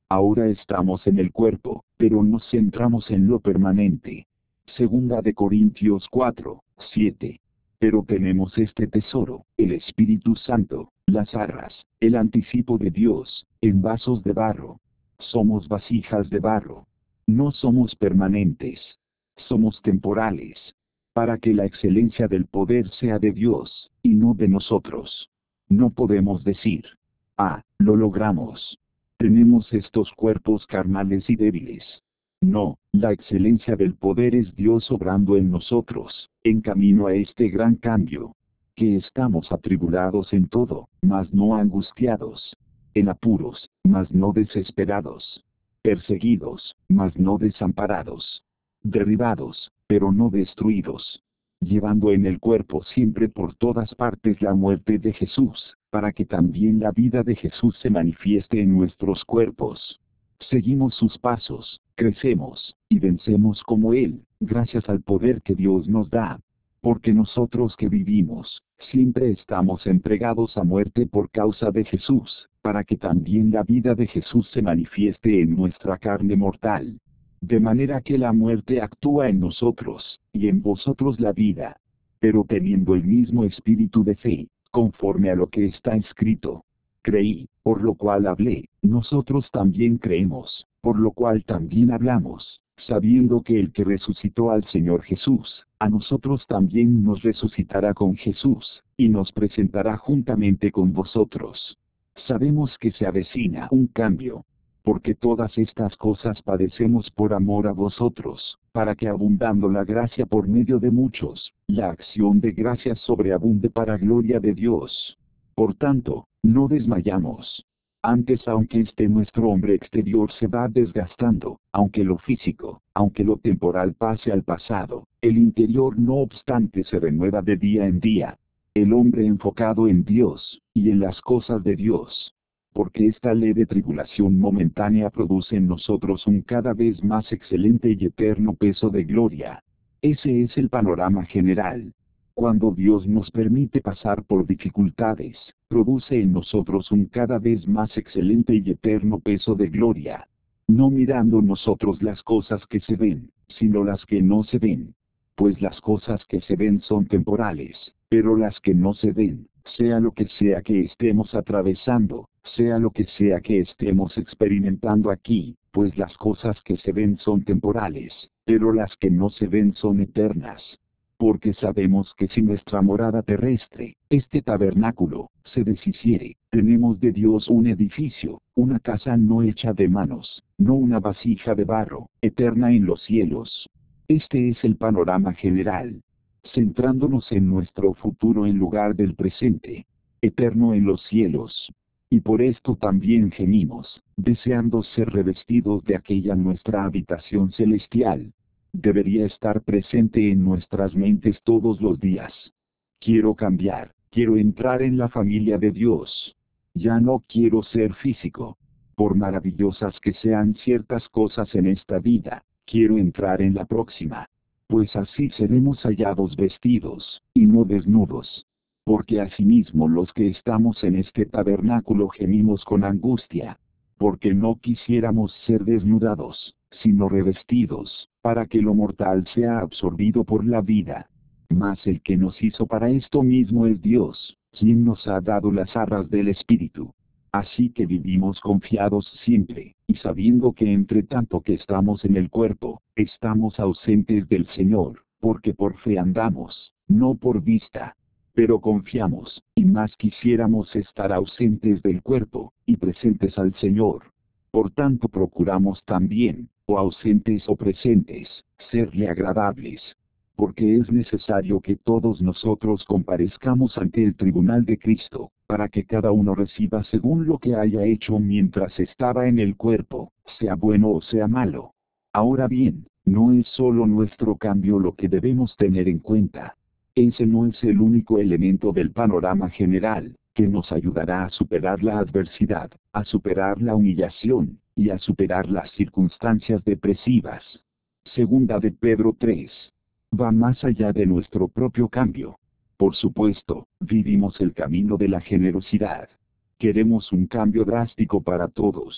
Speaker 1: Ahora estamos en el cuerpo, pero nos centramos en lo permanente. Segunda de Corintios cuatro, siete. Pero tenemos este tesoro, el Espíritu Santo, las arras, el anticipo de Dios, en vasos de barro. Somos vasijas de barro. No somos permanentes. Somos temporales. Para que la excelencia del poder sea de Dios, y no de nosotros. No podemos decir, ah, lo logramos. Tenemos estos cuerpos carnales y débiles. No, la excelencia del poder es Dios obrando en nosotros, en camino a este gran cambio. Que estamos atribulados en todo, mas no angustiados. En apuros, mas no desesperados. Perseguidos, mas no desamparados. Derribados, pero no destruidos. Llevando en el cuerpo siempre por todas partes la muerte de Jesús, para que también la vida de Jesús se manifieste en nuestros cuerpos. Seguimos sus pasos, crecemos, y vencemos como Él, gracias al poder que Dios nos da. Porque nosotros que vivimos, siempre estamos entregados a muerte por causa de Jesús, para que también la vida de Jesús se manifieste en nuestra carne mortal. De manera que la muerte actúa en nosotros, y en vosotros la vida. Pero teniendo el mismo espíritu de fe, conforme a lo que está escrito. Creí, por lo cual hablé, nosotros también creemos, por lo cual también hablamos, sabiendo que el que resucitó al Señor Jesús, a nosotros también nos resucitará con Jesús, y nos presentará juntamente con vosotros. Sabemos que se avecina un cambio. Porque todas estas cosas padecemos por amor a vosotros, para que abundando la gracia por medio de muchos, la acción de gracias sobreabunde para gloria de Dios. Por tanto, no desmayamos. Antes, aunque este nuestro hombre exterior se va desgastando, aunque lo físico, aunque lo temporal pase al pasado, el interior no obstante se renueva de día en día. El hombre enfocado en Dios, y en las cosas de Dios. Porque esta leve tribulación momentánea produce en nosotros un cada vez más excelente y eterno peso de gloria. Ese es el panorama general. Cuando Dios nos permite pasar por dificultades, produce en nosotros un cada vez más excelente y eterno peso de gloria. No mirando nosotros las cosas que se ven, sino las que no se ven. Pues las cosas que se ven son temporales, pero las que no se ven, sea lo que sea que estemos atravesando, sea lo que sea que estemos experimentando aquí, pues las cosas que se ven son temporales, pero las que no se ven son eternas. Porque sabemos que si nuestra morada terrestre, este tabernáculo, se deshiciere, tenemos de Dios un edificio, una casa no hecha de manos, no una vasija de barro, eterna en los cielos. Este es el panorama general. Centrándonos en nuestro futuro en lugar del presente, eterno en los cielos. Y por esto también gemimos, deseando ser revestidos de aquella nuestra habitación celestial. Debería estar presente en nuestras mentes todos los días. Quiero cambiar, quiero entrar en la familia de Dios. Ya no quiero ser físico. Por maravillosas que sean ciertas cosas en esta vida, quiero entrar en la próxima. Pues así seremos hallados vestidos, y no desnudos. Porque asimismo los que estamos en este tabernáculo gemimos con angustia. Porque no quisiéramos ser desnudados, sino revestidos, para que lo mortal sea absorbido por la vida. Mas el que nos hizo para esto mismo es Dios, quien nos ha dado las arras del Espíritu. Así que vivimos confiados siempre, y sabiendo que entre tanto que estamos en el cuerpo, estamos ausentes del Señor, porque por fe andamos, no por vista. Pero confiamos, y más quisiéramos estar ausentes del cuerpo, y presentes al Señor. Por tanto procuramos también, o ausentes o presentes, serle agradables. Porque es necesario que todos nosotros comparezcamos ante el tribunal de Cristo, para que cada uno reciba según lo que haya hecho mientras estaba en el cuerpo, sea bueno o sea malo. Ahora bien, no es solo nuestro cambio lo que debemos tener en cuenta. Ese no es el único elemento del panorama general, que nos ayudará a superar la adversidad, a superar la humillación, y a superar las circunstancias depresivas. Segunda de Pedro tres. Va más allá de nuestro propio cambio. Por supuesto, vivimos el camino de la generosidad. Queremos un cambio drástico para todos.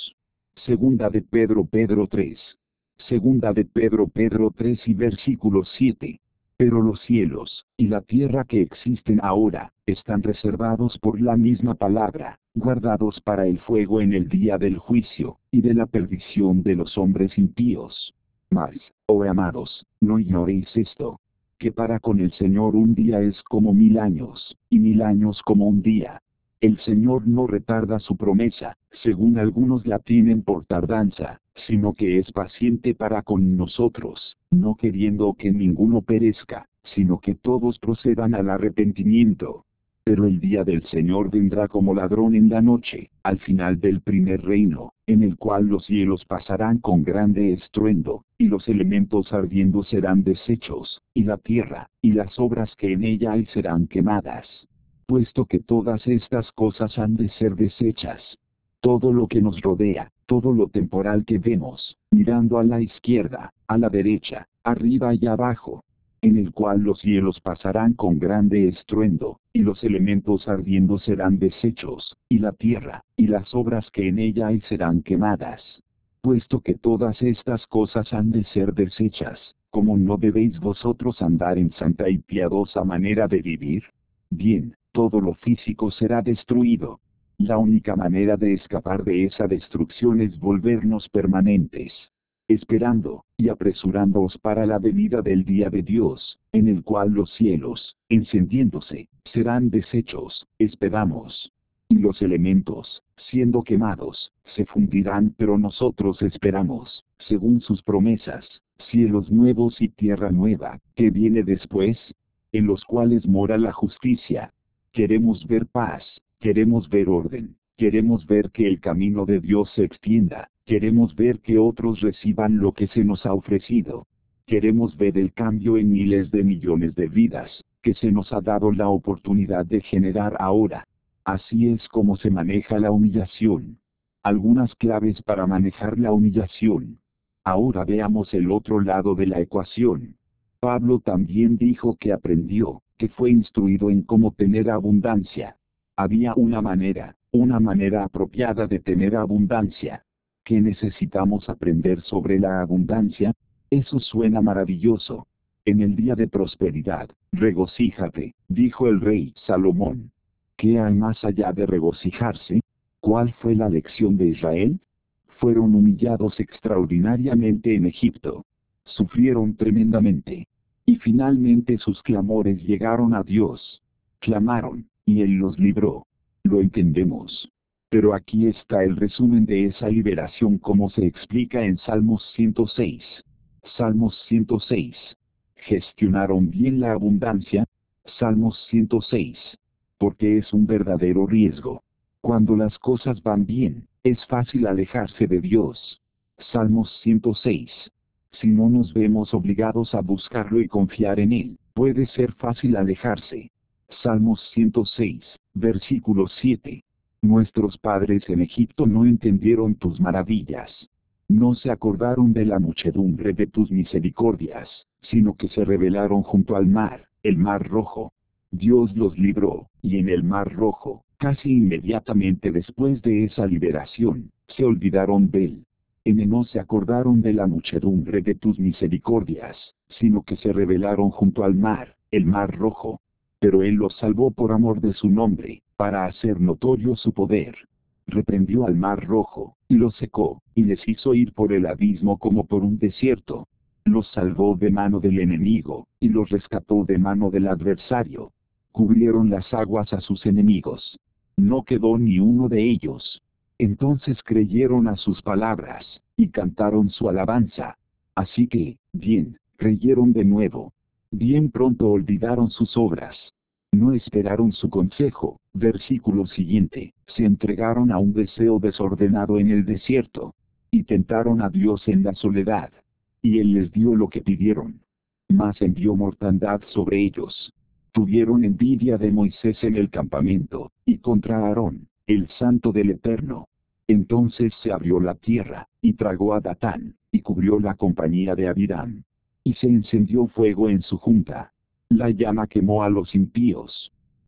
Speaker 1: Segunda de Pedro Pedro tres. Segunda de Pedro Pedro tres y versículo siete. Pero los cielos, y la tierra que existen ahora, están reservados por la misma palabra, guardados para el fuego en el día del juicio, y de la perdición de los hombres impíos. Mas, oh amados, no ignoréis esto, que para con el Señor un día es como mil años, y mil años como un día. El Señor no retarda su promesa, según algunos la tienen por tardanza, sino que es paciente para con nosotros, no queriendo que ninguno perezca, sino que todos procedan al arrepentimiento. Pero el día del Señor vendrá como ladrón en la noche, al final del primer reino, en el cual los cielos pasarán con grande estruendo, y los elementos ardiendo serán deshechos, y la tierra, y las obras que en ella hay serán quemadas. Puesto que todas estas cosas han de ser deshechas. Todo lo que nos rodea, todo lo temporal que vemos, mirando a la izquierda, a la derecha, arriba y abajo, en el cual los cielos pasarán con grande estruendo, y los elementos ardiendo serán deshechos, y la tierra, y las obras que en ella hay serán quemadas. Puesto que todas estas cosas han de ser deshechas, ¿cómo no debéis vosotros andar en santa y piadosa manera de vivir? Bien, todo lo físico será destruido. La única manera de escapar de esa destrucción es volvernos permanentes, esperando, y apresurándoos para la venida del día de Dios, en el cual los cielos, encendiéndose, serán deshechos, esperamos. Y los elementos, siendo quemados, se fundirán, pero nosotros esperamos, según sus promesas, cielos nuevos y tierra nueva, que viene después, en los cuales mora la justicia. Queremos ver paz, queremos ver orden, queremos ver que el camino de Dios se extienda, queremos ver que otros reciban lo que se nos ha ofrecido. Queremos ver el cambio en miles de millones de vidas, que se nos ha dado la oportunidad de generar ahora. Así es como se maneja la humillación. Algunas claves para manejar la humillación. Ahora veamos el otro lado de la ecuación. Pablo también dijo que aprendió, que fue instruido en cómo tener abundancia. Había una manera, una manera apropiada de tener abundancia. ¿Qué necesitamos aprender sobre la abundancia? Eso suena maravilloso. En el día de prosperidad, regocíjate, dijo el rey Salomón. ¿Qué hay más allá de regocijarse? ¿Cuál fue la lección de Israel? Fueron humillados extraordinariamente en Egipto. Sufrieron tremendamente. Y finalmente sus clamores llegaron a Dios. Clamaron, y Él los libró. Lo entendemos. Pero aquí está el resumen de esa liberación como se explica en Salmos ciento seis. Salmos ciento seis. ¿Gestionaron bien la abundancia? Salmos ciento seis. Porque es un verdadero riesgo. Cuando las cosas van bien, es fácil alejarse de Dios. Salmos ciento seis. Si no nos vemos obligados a buscarlo y confiar en Él, puede ser fácil alejarse. Salmos ciento seis, versículo siete. Nuestros padres en Egipto no entendieron tus maravillas. No se acordaron de la muchedumbre de tus misericordias, sino que se rebelaron junto al mar, el mar rojo. Dios los libró, y en el mar rojo, casi inmediatamente después de esa liberación, se olvidaron de Él. En no se acordaron de la muchedumbre de tus misericordias, sino que se rebelaron junto al mar, el mar rojo. Pero Él los salvó por amor de su nombre, para hacer notorio su poder. Reprendió al mar rojo, y los secó, y les hizo ir por el abismo como por un desierto. Los salvó de mano del enemigo, y los rescató de mano del adversario. Cubrieron las aguas a sus enemigos. No quedó ni uno de ellos. Entonces creyeron a sus palabras, y cantaron su alabanza. Así que, bien, creyeron de nuevo. Bien pronto olvidaron sus obras. No esperaron su consejo. Versículo siguiente, se entregaron a un deseo desordenado en el desierto. Y tentaron a Dios en la soledad. Y Él les dio lo que pidieron. Mas envió mortandad sobre ellos. Tuvieron envidia de Moisés en el campamento, y contra Aarón, el santo del Eterno. Entonces se abrió la tierra, y tragó a Datán, y cubrió la compañía de Abiram. Y se encendió fuego en su junta. La llama quemó a los impíos.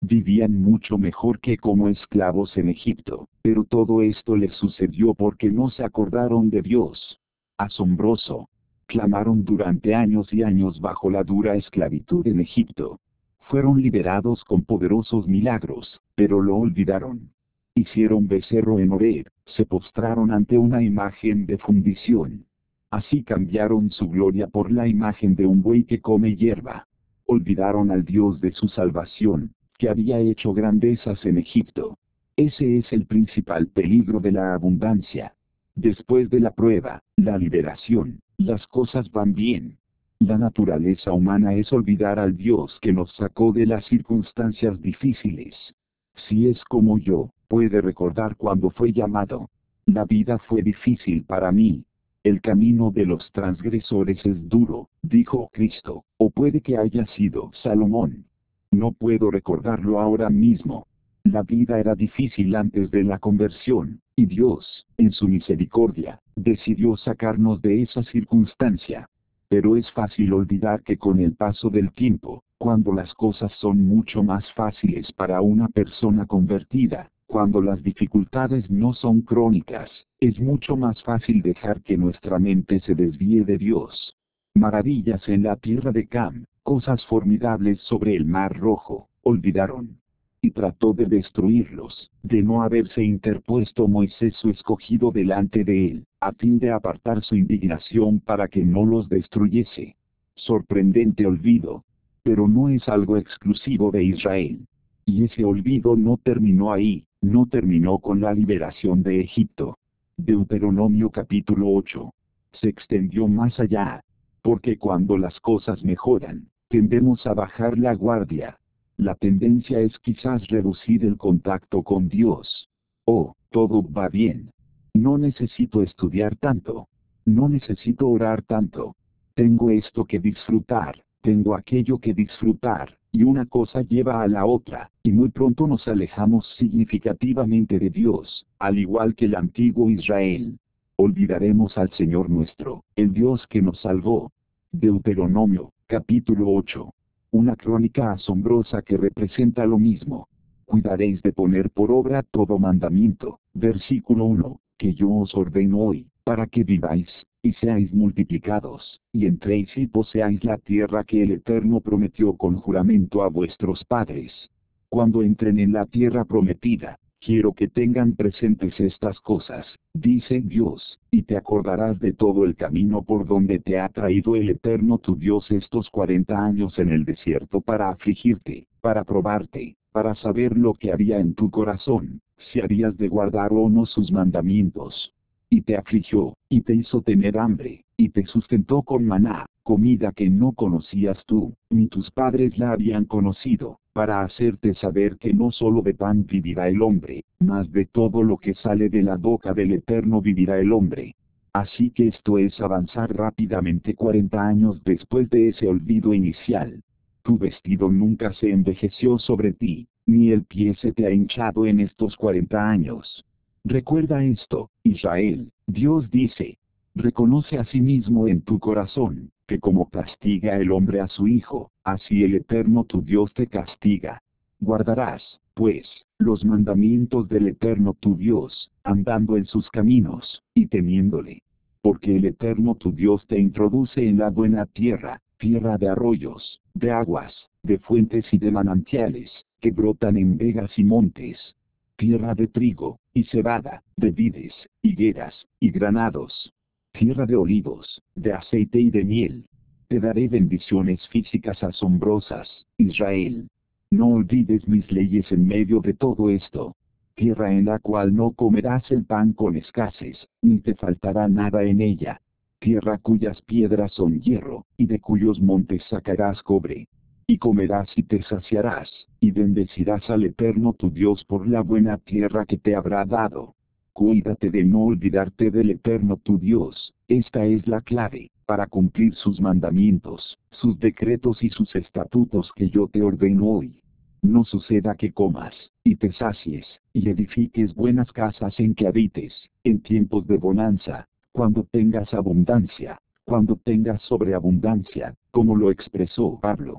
Speaker 1: Vivían mucho mejor que como esclavos en Egipto, pero todo esto les sucedió porque no se acordaron de Dios. Asombroso. Clamaron durante años y años bajo la dura esclavitud en Egipto. Fueron liberados con poderosos milagros, pero lo olvidaron. Hicieron becerro en Horeb, se postraron ante una imagen de fundición. Así cambiaron su gloria por la imagen de un buey que come hierba. Olvidaron al Dios de su salvación, que había hecho grandezas en Egipto. Ese es el principal peligro de la abundancia. Después de la prueba, la liberación, las cosas van bien. La naturaleza humana es olvidar al Dios que nos sacó de las circunstancias difíciles. Si es como yo, puede recordar cuando fue llamado. La vida fue difícil para mí. El camino de los transgresores es duro, dijo Cristo, o puede que haya sido Salomón. No puedo recordarlo ahora mismo. La vida era difícil antes de la conversión, y Dios, en su misericordia, decidió sacarnos de esa circunstancia. Pero es fácil olvidar que con el paso del tiempo, cuando las cosas son mucho más fáciles para una persona convertida, cuando las dificultades no son crónicas, es mucho más fácil dejar que nuestra mente se desvíe de Dios. Maravillas en la tierra de Cam, cosas formidables sobre el mar rojo, olvidaron. Y trató de destruirlos, de no haberse interpuesto Moisés su escogido delante de él, a fin de apartar su indignación para que no los destruyese. Sorprendente olvido. Pero no es algo exclusivo de Israel. Y ese olvido no terminó ahí, no terminó con la liberación de Egipto. Deuteronomio capítulo ocho. Se extendió más allá. Porque cuando las cosas mejoran, tendemos a bajar la guardia. La tendencia es quizás reducir el contacto con Dios. Oh, todo va bien. No necesito estudiar tanto. No necesito orar tanto. Tengo esto que disfrutar, tengo aquello que disfrutar, y una cosa lleva a la otra, y muy pronto nos alejamos significativamente de Dios, al igual que el antiguo Israel. Olvidaremos al Señor nuestro, el Dios que nos salvó. Deuteronomio, capítulo ocho. Una crónica asombrosa que representa lo mismo. Cuidaréis de poner por obra todo mandamiento, versículo uno, que yo os ordeno hoy, para que viváis, y seáis multiplicados, y entréis y poseáis la tierra que el Eterno prometió con juramento a vuestros padres. Cuando entren en la tierra prometida, quiero que tengan presentes estas cosas, dice Dios, y te acordarás de todo el camino por donde te ha traído el Eterno tu Dios estos cuarenta años en el desierto para afligirte, para probarte, para saber lo que había en tu corazón, si habías de guardar o no sus mandamientos. Y te afligió, y te hizo tener hambre, y te sustentó con maná, comida que no conocías tú, ni tus padres la habían conocido, para hacerte saber que no solo de pan vivirá el hombre, mas de todo lo que sale de la boca del Eterno vivirá el hombre. Así que esto es avanzar rápidamente cuarenta años después de ese olvido inicial. Tu vestido nunca se envejeció sobre ti, ni el pie se te ha hinchado en estos cuarenta años. Recuerda esto, Israel, Dios dice. Reconoce a sí mismo en tu corazón, que como castiga el hombre a su hijo, así el Eterno tu Dios te castiga. Guardarás, pues, los mandamientos del Eterno tu Dios, andando en sus caminos, y temiéndole. Porque el Eterno tu Dios te introduce en la buena tierra, tierra de arroyos, de aguas, de fuentes y de manantiales, que brotan en vegas y montes. Tierra de trigo, y cebada, de vides, higueras, y granados. Tierra de olivos, de aceite y de miel. Te daré bendiciones físicas asombrosas, Israel. No olvides mis leyes en medio de todo esto. Tierra en la cual no comerás el pan con escasez, ni te faltará nada en ella. Tierra cuyas piedras son hierro, y de cuyos montes sacarás cobre. Y comerás y te saciarás, y bendecirás al Eterno tu Dios por la buena tierra que te habrá dado. Cuídate de no olvidarte del Eterno tu Dios, esta es la clave, para cumplir sus mandamientos, sus decretos y sus estatutos que yo te ordeno hoy. No suceda que comas, y te sacies, y edifiques buenas casas en que habites, en tiempos de bonanza, cuando tengas abundancia, cuando tengas sobreabundancia, como lo expresó Pablo.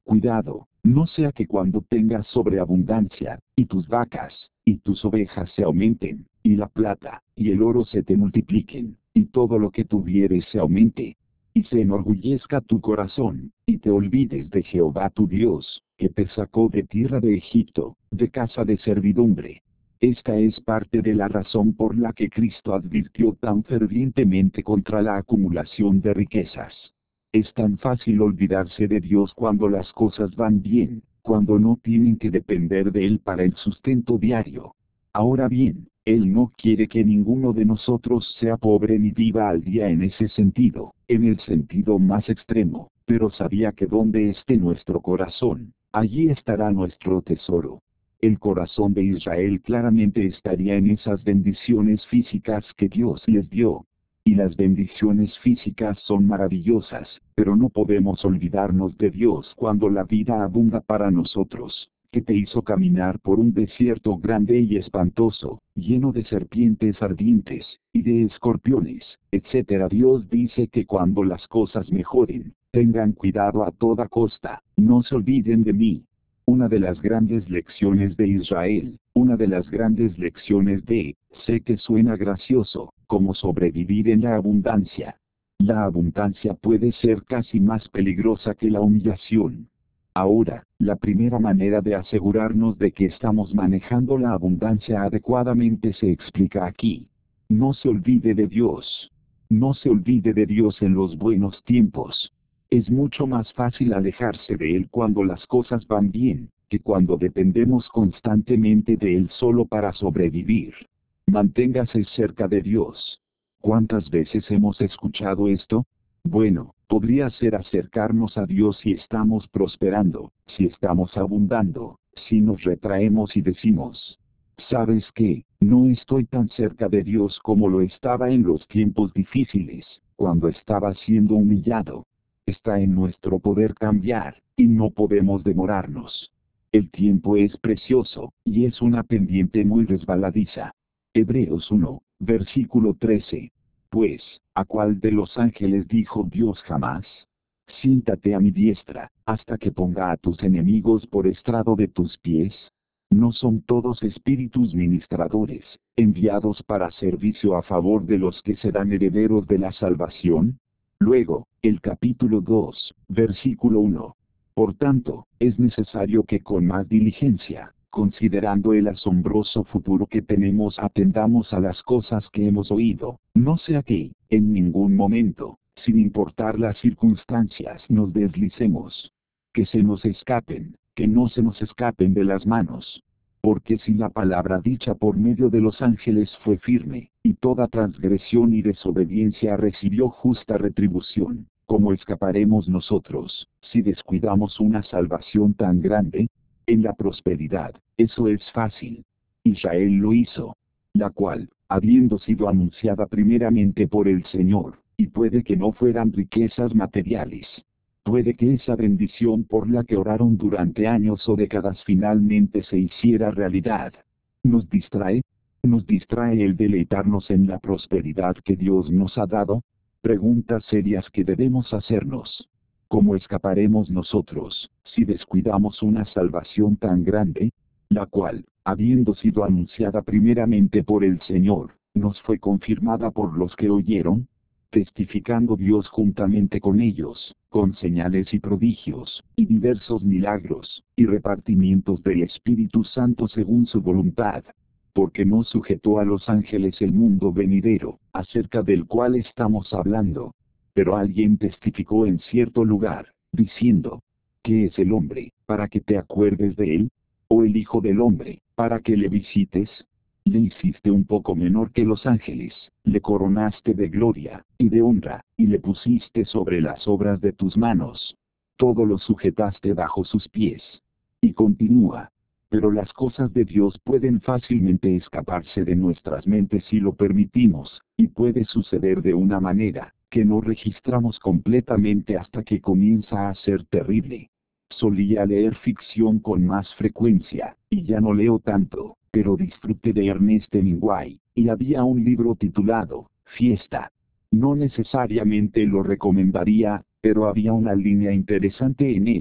Speaker 1: Cuidado, no sea que cuando tengas sobreabundancia, y tus vacas, y tus ovejas se aumenten, y la plata, y el oro se te multipliquen, y todo lo que tuvieres se aumente, y se enorgullezca tu corazón, y te olvides de Jehová tu Dios, que te sacó de tierra de Egipto, de casa de servidumbre. Esta es parte de la razón por la que Cristo advirtió tan fervientemente contra la acumulación de riquezas. Es tan fácil olvidarse de Dios cuando las cosas van bien, cuando no tienen que depender de Él para el sustento diario. Ahora bien, Él no quiere que ninguno de nosotros sea pobre ni viva al día en ese sentido, en el sentido más extremo, pero sabía que donde esté nuestro corazón, allí estará nuestro tesoro. El corazón de Israel claramente estaría en esas bendiciones físicas que Dios les dio. Y las bendiciones físicas son maravillosas, pero no podemos olvidarnos de Dios cuando la vida abunda para nosotros, que te hizo caminar por un desierto grande y espantoso, lleno de serpientes ardientes, y de escorpiones, etcétera. Dios dice que cuando las cosas mejoren, tengan cuidado a toda costa, no se olviden de mí. Una de las grandes lecciones de Israel, una de las grandes lecciones de, sé que suena gracioso, cómo sobrevivir en la abundancia. La abundancia puede ser casi más peligrosa que la humillación. Ahora, la primera manera de asegurarnos de que estamos manejando la abundancia adecuadamente se explica aquí. No se olvide de Dios. No se olvide de Dios en los buenos tiempos. Es mucho más fácil alejarse de Él cuando las cosas van bien, que cuando dependemos constantemente de Él solo para sobrevivir. Manténgase cerca de Dios. ¿Cuántas veces hemos escuchado esto? Bueno, podría ser acercarnos a Dios si estamos prosperando, si estamos abundando, si nos retraemos y decimos, ¿sabes qué? No estoy tan cerca de Dios como lo estaba en los tiempos difíciles, cuando estaba siendo humillado. Está en nuestro poder cambiar, y no podemos demorarnos. El tiempo es precioso, y es una pendiente muy resbaladiza. Hebreos uno, versículo trece. Pues, ¿a cuál de los ángeles dijo Dios jamás? Siéntate a mi diestra, hasta que ponga a tus enemigos por estrado de tus pies. ¿No son todos espíritus ministradores, enviados para servicio a favor de los que serán herederos de la salvación? Luego, el capítulo dos, versículo uno. Por tanto, es necesario que con más diligencia, considerando el asombroso futuro que tenemos, atendamos a las cosas que hemos oído, no sea que, en ningún momento, sin importar las circunstancias, nos deslicemos. Que se nos escapen, que no se nos escapen de las manos. Porque si la palabra dicha por medio de los ángeles fue firme, y toda transgresión y desobediencia recibió justa retribución, ¿cómo escaparemos nosotros, si descuidamos una salvación tan grande? En la prosperidad, eso es fácil. Israel lo hizo. La cual, habiendo sido anunciada primeramente por el Señor, y puede que no fueran riquezas materiales. Puede que esa bendición por la que oraron durante años o décadas finalmente se hiciera realidad. ¿Nos distrae? ¿Nos distrae el deleitarnos en la prosperidad que Dios nos ha dado? Preguntas serias que debemos hacernos. ¿Cómo escaparemos nosotros, si descuidamos una salvación tan grande? La cual, habiendo sido anunciada primeramente por el Señor, nos fue confirmada por los que oyeron, testificando Dios juntamente con ellos, con señales y prodigios, y diversos milagros, y repartimientos del Espíritu Santo según su voluntad. Porque no sujetó a los ángeles el mundo venidero, acerca del cual estamos hablando. Pero alguien testificó en cierto lugar, diciendo, ¿qué es el hombre, para que te acuerdes de él? ¿O el hijo del hombre, para que le visites? Le hiciste un poco menor que los ángeles, le coronaste de gloria, y de honra, y le pusiste sobre las obras de tus manos. Todo lo sujetaste bajo sus pies. Y continúa. Pero las cosas de Dios pueden fácilmente escaparse de nuestras mentes si lo permitimos, y puede suceder de una manera, que no registramos completamente hasta que comienza a ser terrible. Solía leer ficción con más frecuencia, y ya no leo tanto, pero disfruté de Ernest Hemingway, y había un libro titulado, Fiesta. No necesariamente lo recomendaría, pero había una línea interesante en él.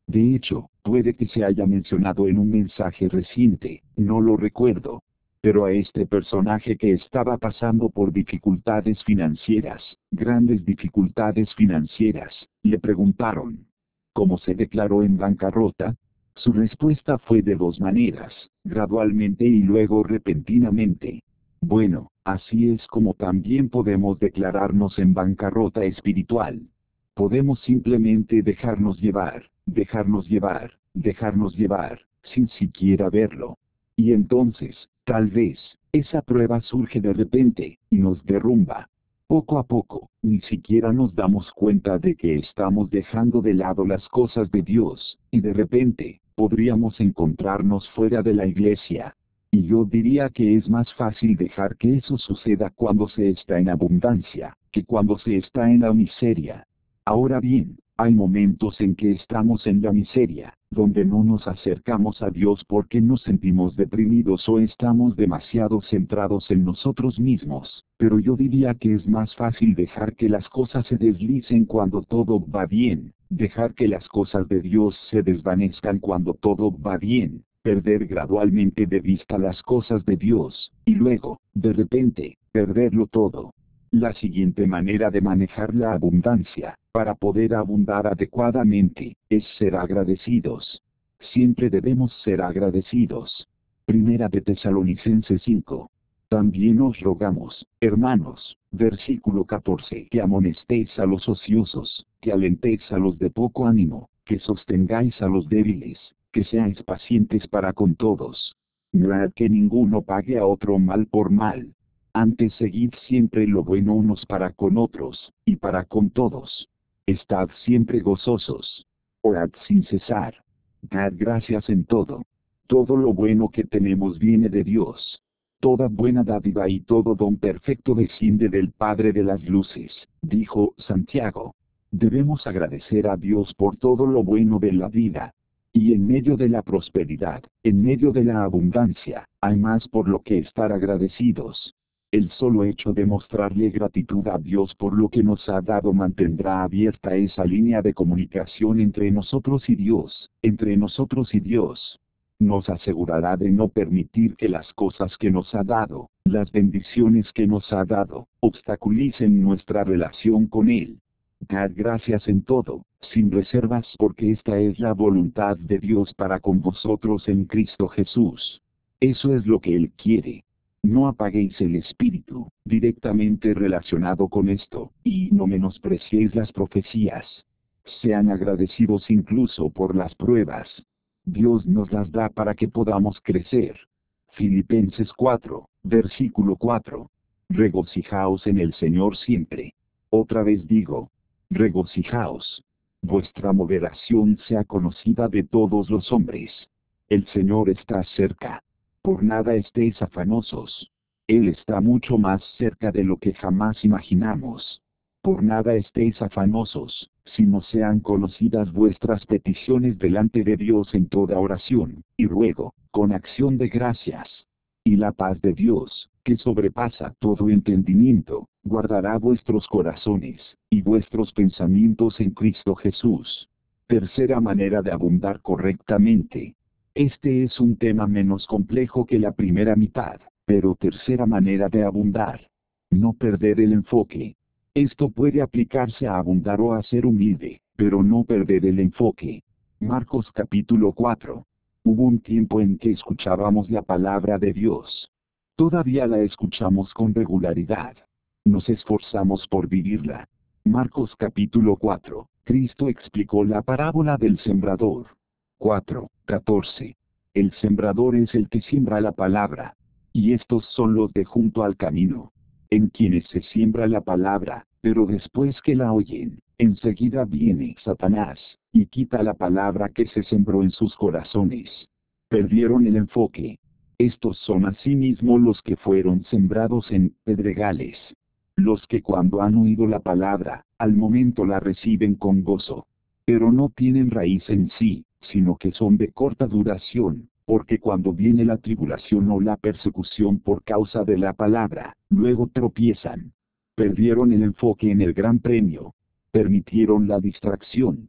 Speaker 1: De hecho, puede que se haya mencionado en un mensaje reciente, no lo recuerdo. Pero a este personaje que estaba pasando por dificultades financieras, grandes dificultades financieras, le preguntaron, ¿cómo se declaró en bancarrota? Su respuesta fue de dos maneras, gradualmente y luego repentinamente. Bueno, así es como también podemos declararnos en bancarrota espiritual. Podemos simplemente dejarnos llevar, dejarnos llevar, dejarnos llevar, sin siquiera verlo. Y entonces, tal vez, esa prueba surge de repente, y nos derrumba. Poco a poco, ni siquiera nos damos cuenta de que estamos dejando de lado las cosas de Dios, y de repente, podríamos encontrarnos fuera de la iglesia. Y yo diría que es más fácil dejar que eso suceda cuando se está en abundancia, que cuando se está en la miseria. Ahora bien, hay momentos en que estamos en la miseria, donde no nos acercamos a Dios porque nos sentimos deprimidos o estamos demasiado centrados en nosotros mismos, pero yo diría que es más fácil dejar que las cosas se deslicen cuando todo va bien, dejar que las cosas de Dios se desvanezcan cuando todo va bien, perder gradualmente de vista las cosas de Dios, y luego, de repente, perderlo todo. La siguiente manera de manejar la abundancia, para poder abundar adecuadamente, es ser agradecidos. Siempre debemos ser agradecidos. Primera de Tesalonicenses cinco. También os rogamos, hermanos, versículo catorce, que amonestéis a los ociosos, que alentéis a los de poco ánimo, que sostengáis a los débiles, que seáis pacientes para con todos. No que ninguno pague a otro mal por mal. Antes seguid siempre lo bueno unos para con otros, y para con todos. Estad siempre gozosos. Orad sin cesar. Dad gracias en todo. Todo lo bueno que tenemos viene de Dios. Toda buena dádiva y todo don perfecto desciende del Padre de las luces, dijo Santiago. Debemos agradecer a Dios por todo lo bueno de la vida. Y en medio de la prosperidad, en medio de la abundancia, hay más por lo que estar agradecidos. El solo hecho de mostrarle gratitud a Dios por lo que nos ha dado mantendrá abierta esa línea de comunicación entre nosotros y Dios, entre nosotros y Dios. Nos asegurará de no permitir que las cosas que nos ha dado, las bendiciones que nos ha dado, obstaculicen nuestra relación con Él. Dad gracias en todo, sin reservas, porque esta es la voluntad de Dios para con vosotros en Cristo Jesús. Eso es lo que Él quiere. No apaguéis el espíritu, directamente relacionado con esto, y no menospreciéis las profecías. Sean agradecidos incluso por las pruebas. Dios nos las da para que podamos crecer. Filipenses cuatro, versículo cuatro. Regocijaos en el Señor siempre. Otra vez digo, regocijaos. Vuestra moderación sea conocida de todos los hombres. El Señor está cerca. Por nada estéis afanosos. Él está mucho más cerca de lo que jamás imaginamos. Por nada estéis afanosos, sino sean conocidas vuestras peticiones delante de Dios en toda oración, y ruego, con acción de gracias. Y la paz de Dios, que sobrepasa todo entendimiento, guardará vuestros corazones, y vuestros pensamientos en Cristo Jesús. Tercera manera de abundar correctamente. Este es un tema menos complejo que la primera mitad, pero tercera manera de abundar. No perder el enfoque. Esto puede aplicarse a abundar o a ser humilde, pero no perder el enfoque. Marcos capítulo cuatro. Hubo un tiempo en que escuchábamos la palabra de Dios. Todavía la escuchamos con regularidad. Nos esforzamos por vivirla. Marcos capítulo cuatro. Cristo explicó la parábola del sembrador. cuatro, catorce. El sembrador es el que siembra la palabra. Y estos son los de junto al camino, en quienes se siembra la palabra, pero después que la oyen, enseguida viene Satanás, y quita la palabra que se sembró en sus corazones. Perdieron el enfoque. Estos son asimismo los que fueron sembrados en pedregales. Los que cuando han oído la palabra, al momento la reciben con gozo. Pero no tienen raíz en sí, sino que son de corta duración, porque cuando viene la tribulación o la persecución por causa de la palabra, luego tropiezan. Perdieron el enfoque en el gran premio. Permitieron la distracción.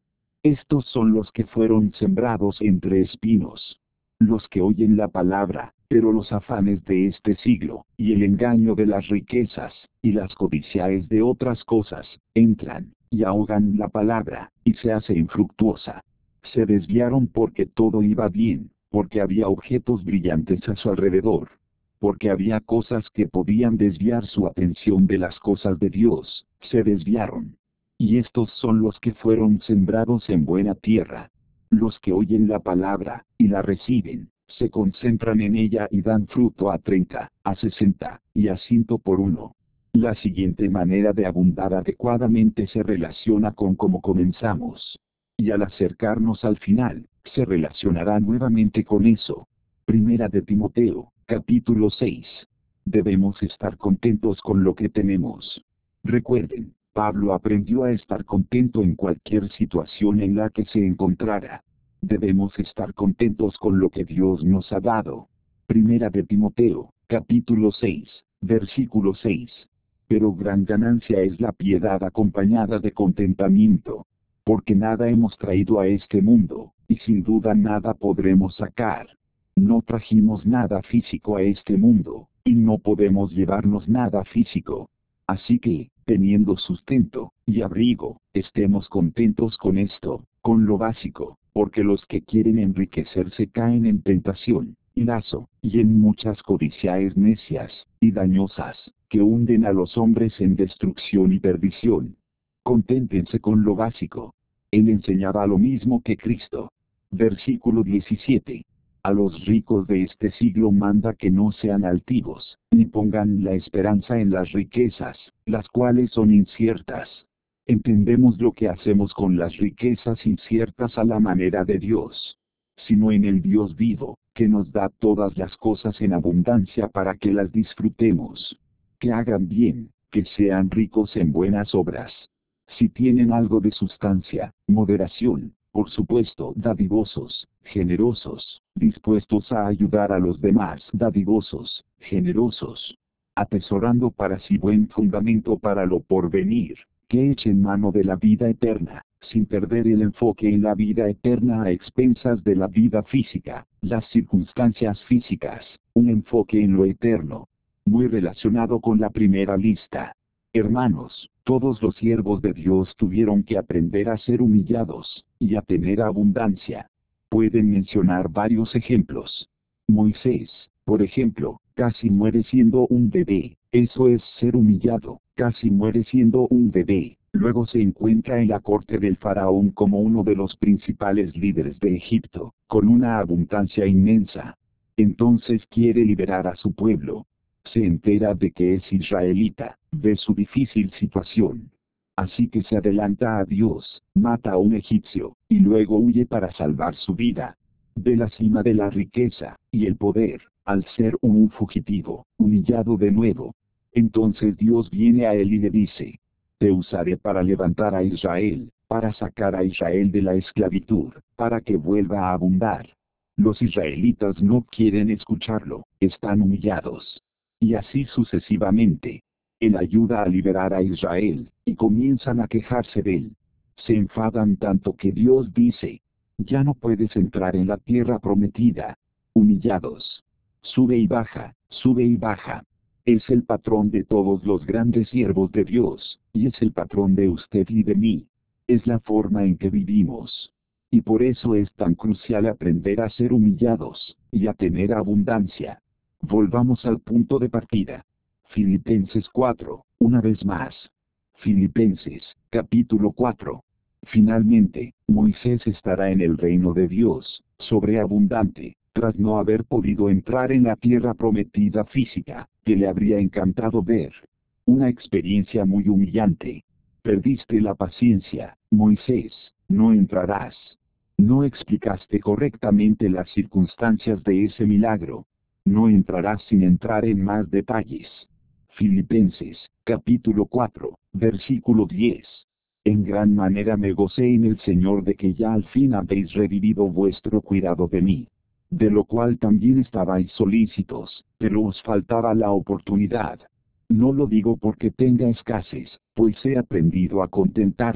Speaker 1: Estos son los que fueron sembrados entre espinos. Los que oyen la palabra, pero los afanes de este siglo, y el engaño de las riquezas, y las codicias de otras cosas, entran, y ahogan la palabra, y se hace infructuosa. Se desviaron porque todo iba bien, porque había objetos brillantes a su alrededor, porque había cosas que podían desviar su atención de las cosas de Dios, se desviaron. Y estos son los que fueron sembrados en buena tierra. Los que oyen la palabra, y la reciben, se concentran en ella y dan fruto a treinta, a sesenta, y a ciento por uno. La siguiente manera de abundar adecuadamente se relaciona con cómo comenzamos. Y al acercarnos al final, se relacionará nuevamente con eso. Primera de Timoteo, capítulo seis. Debemos estar contentos con lo que tenemos. Recuerden, Pablo aprendió a estar contento en cualquier situación en la que se encontrara. Debemos estar contentos con lo que Dios nos ha dado. Primera de Timoteo, capítulo seis, versículo seis. Pero gran ganancia es la piedad acompañada de contentamiento. Porque nada hemos traído a este mundo, y sin duda nada podremos sacar. No trajimos nada físico a este mundo, y no podemos llevarnos nada físico. Así que, teniendo sustento y abrigo, estemos contentos con esto, con lo básico, porque los que quieren enriquecerse caen en tentación, y lazo, y en muchas codicias necias, y dañosas, que hunden a los hombres en destrucción y perdición. Conténtense con lo básico. Él enseñaba lo mismo que Cristo. Versículo diecisiete. A los ricos de este siglo manda que no sean altivos, ni pongan la esperanza en las riquezas, las cuales son inciertas. Entendemos lo que hacemos con las riquezas inciertas a la manera de Dios, sino en el Dios vivo, que nos da todas las cosas en abundancia para que las disfrutemos. Que hagan bien, que sean ricos en buenas obras. Si tienen algo de sustancia, moderación, por supuesto, dadivosos, generosos, dispuestos a ayudar a los demás, dadivosos, generosos, atesorando para sí buen fundamento para lo porvenir, que echen mano de la vida eterna, sin perder el enfoque en la vida eterna a expensas de la vida física, las circunstancias físicas, un enfoque en lo eterno, muy relacionado con la primera lista. Hermanos, todos los siervos de Dios tuvieron que aprender a ser humillados, y a tener abundancia. Pueden mencionar varios ejemplos. Moisés, por ejemplo, casi muere siendo un bebé, eso es ser humillado, casi muere siendo un bebé. Luego se encuentra en la corte del faraón como uno de los principales líderes de Egipto, con una abundancia inmensa. Entonces quiere liberar a su pueblo. Se entera de que es israelita, ve su difícil situación. Así que se adelanta a Dios, mata a un egipcio, y luego huye para salvar su vida. De la cima de la riqueza, y el poder, al ser un fugitivo, humillado de nuevo. Entonces Dios viene a él y le dice: te usaré para levantar a Israel, para sacar a Israel de la esclavitud, para que vuelva a abundar. Los israelitas no quieren escucharlo, están humillados. Y así sucesivamente. Él ayuda a liberar a Israel, y comienzan a quejarse de él. Se enfadan tanto que Dios dice: ya no puedes entrar en la tierra prometida. Humillados. Sube y baja, sube y baja. Es el patrón de todos los grandes siervos de Dios, y es el patrón de usted y de mí. Es la forma en que vivimos. Y por eso es tan crucial aprender a ser humillados, y a tener abundancia. Volvamos al punto de partida. Filipenses cuatro, una vez más. Filipenses, capítulo cuatro. Finalmente, Moisés estará en el reino de Dios, sobreabundante, tras no haber podido entrar en la tierra prometida física, que le habría encantado ver. Una experiencia muy humillante. Perdiste la paciencia, Moisés, no entrarás. No explicaste correctamente las circunstancias de ese milagro. No entrarás sin entrar en más detalles. Filipenses, capítulo cuatro, versículo diez. En gran manera me gocé en el Señor de que ya al fin habéis revivido vuestro cuidado de mí. De lo cual también estabais solícitos, pero os faltaba la oportunidad. No lo digo porque tenga escasez, pues he aprendido a contentarme,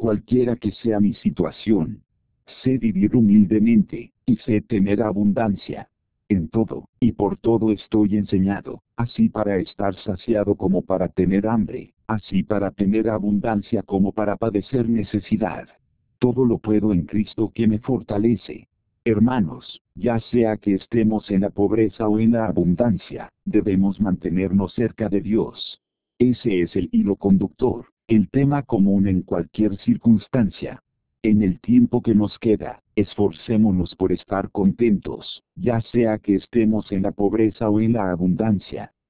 Speaker 1: cualquiera que sea mi situación. Sé vivir humildemente, y sé tener abundancia. En todo, y por todo estoy enseñado, así para estar saciado como para tener hambre, así para tener abundancia como para padecer necesidad. Todo lo puedo en Cristo que me fortalece. Hermanos, ya sea que estemos en la pobreza o en la abundancia, debemos mantenernos cerca de Dios. Ese es el hilo conductor, el tema común en cualquier circunstancia. En el tiempo que nos queda, esforcémonos por estar contentos, ya sea que estemos en la pobreza o en la abundancia.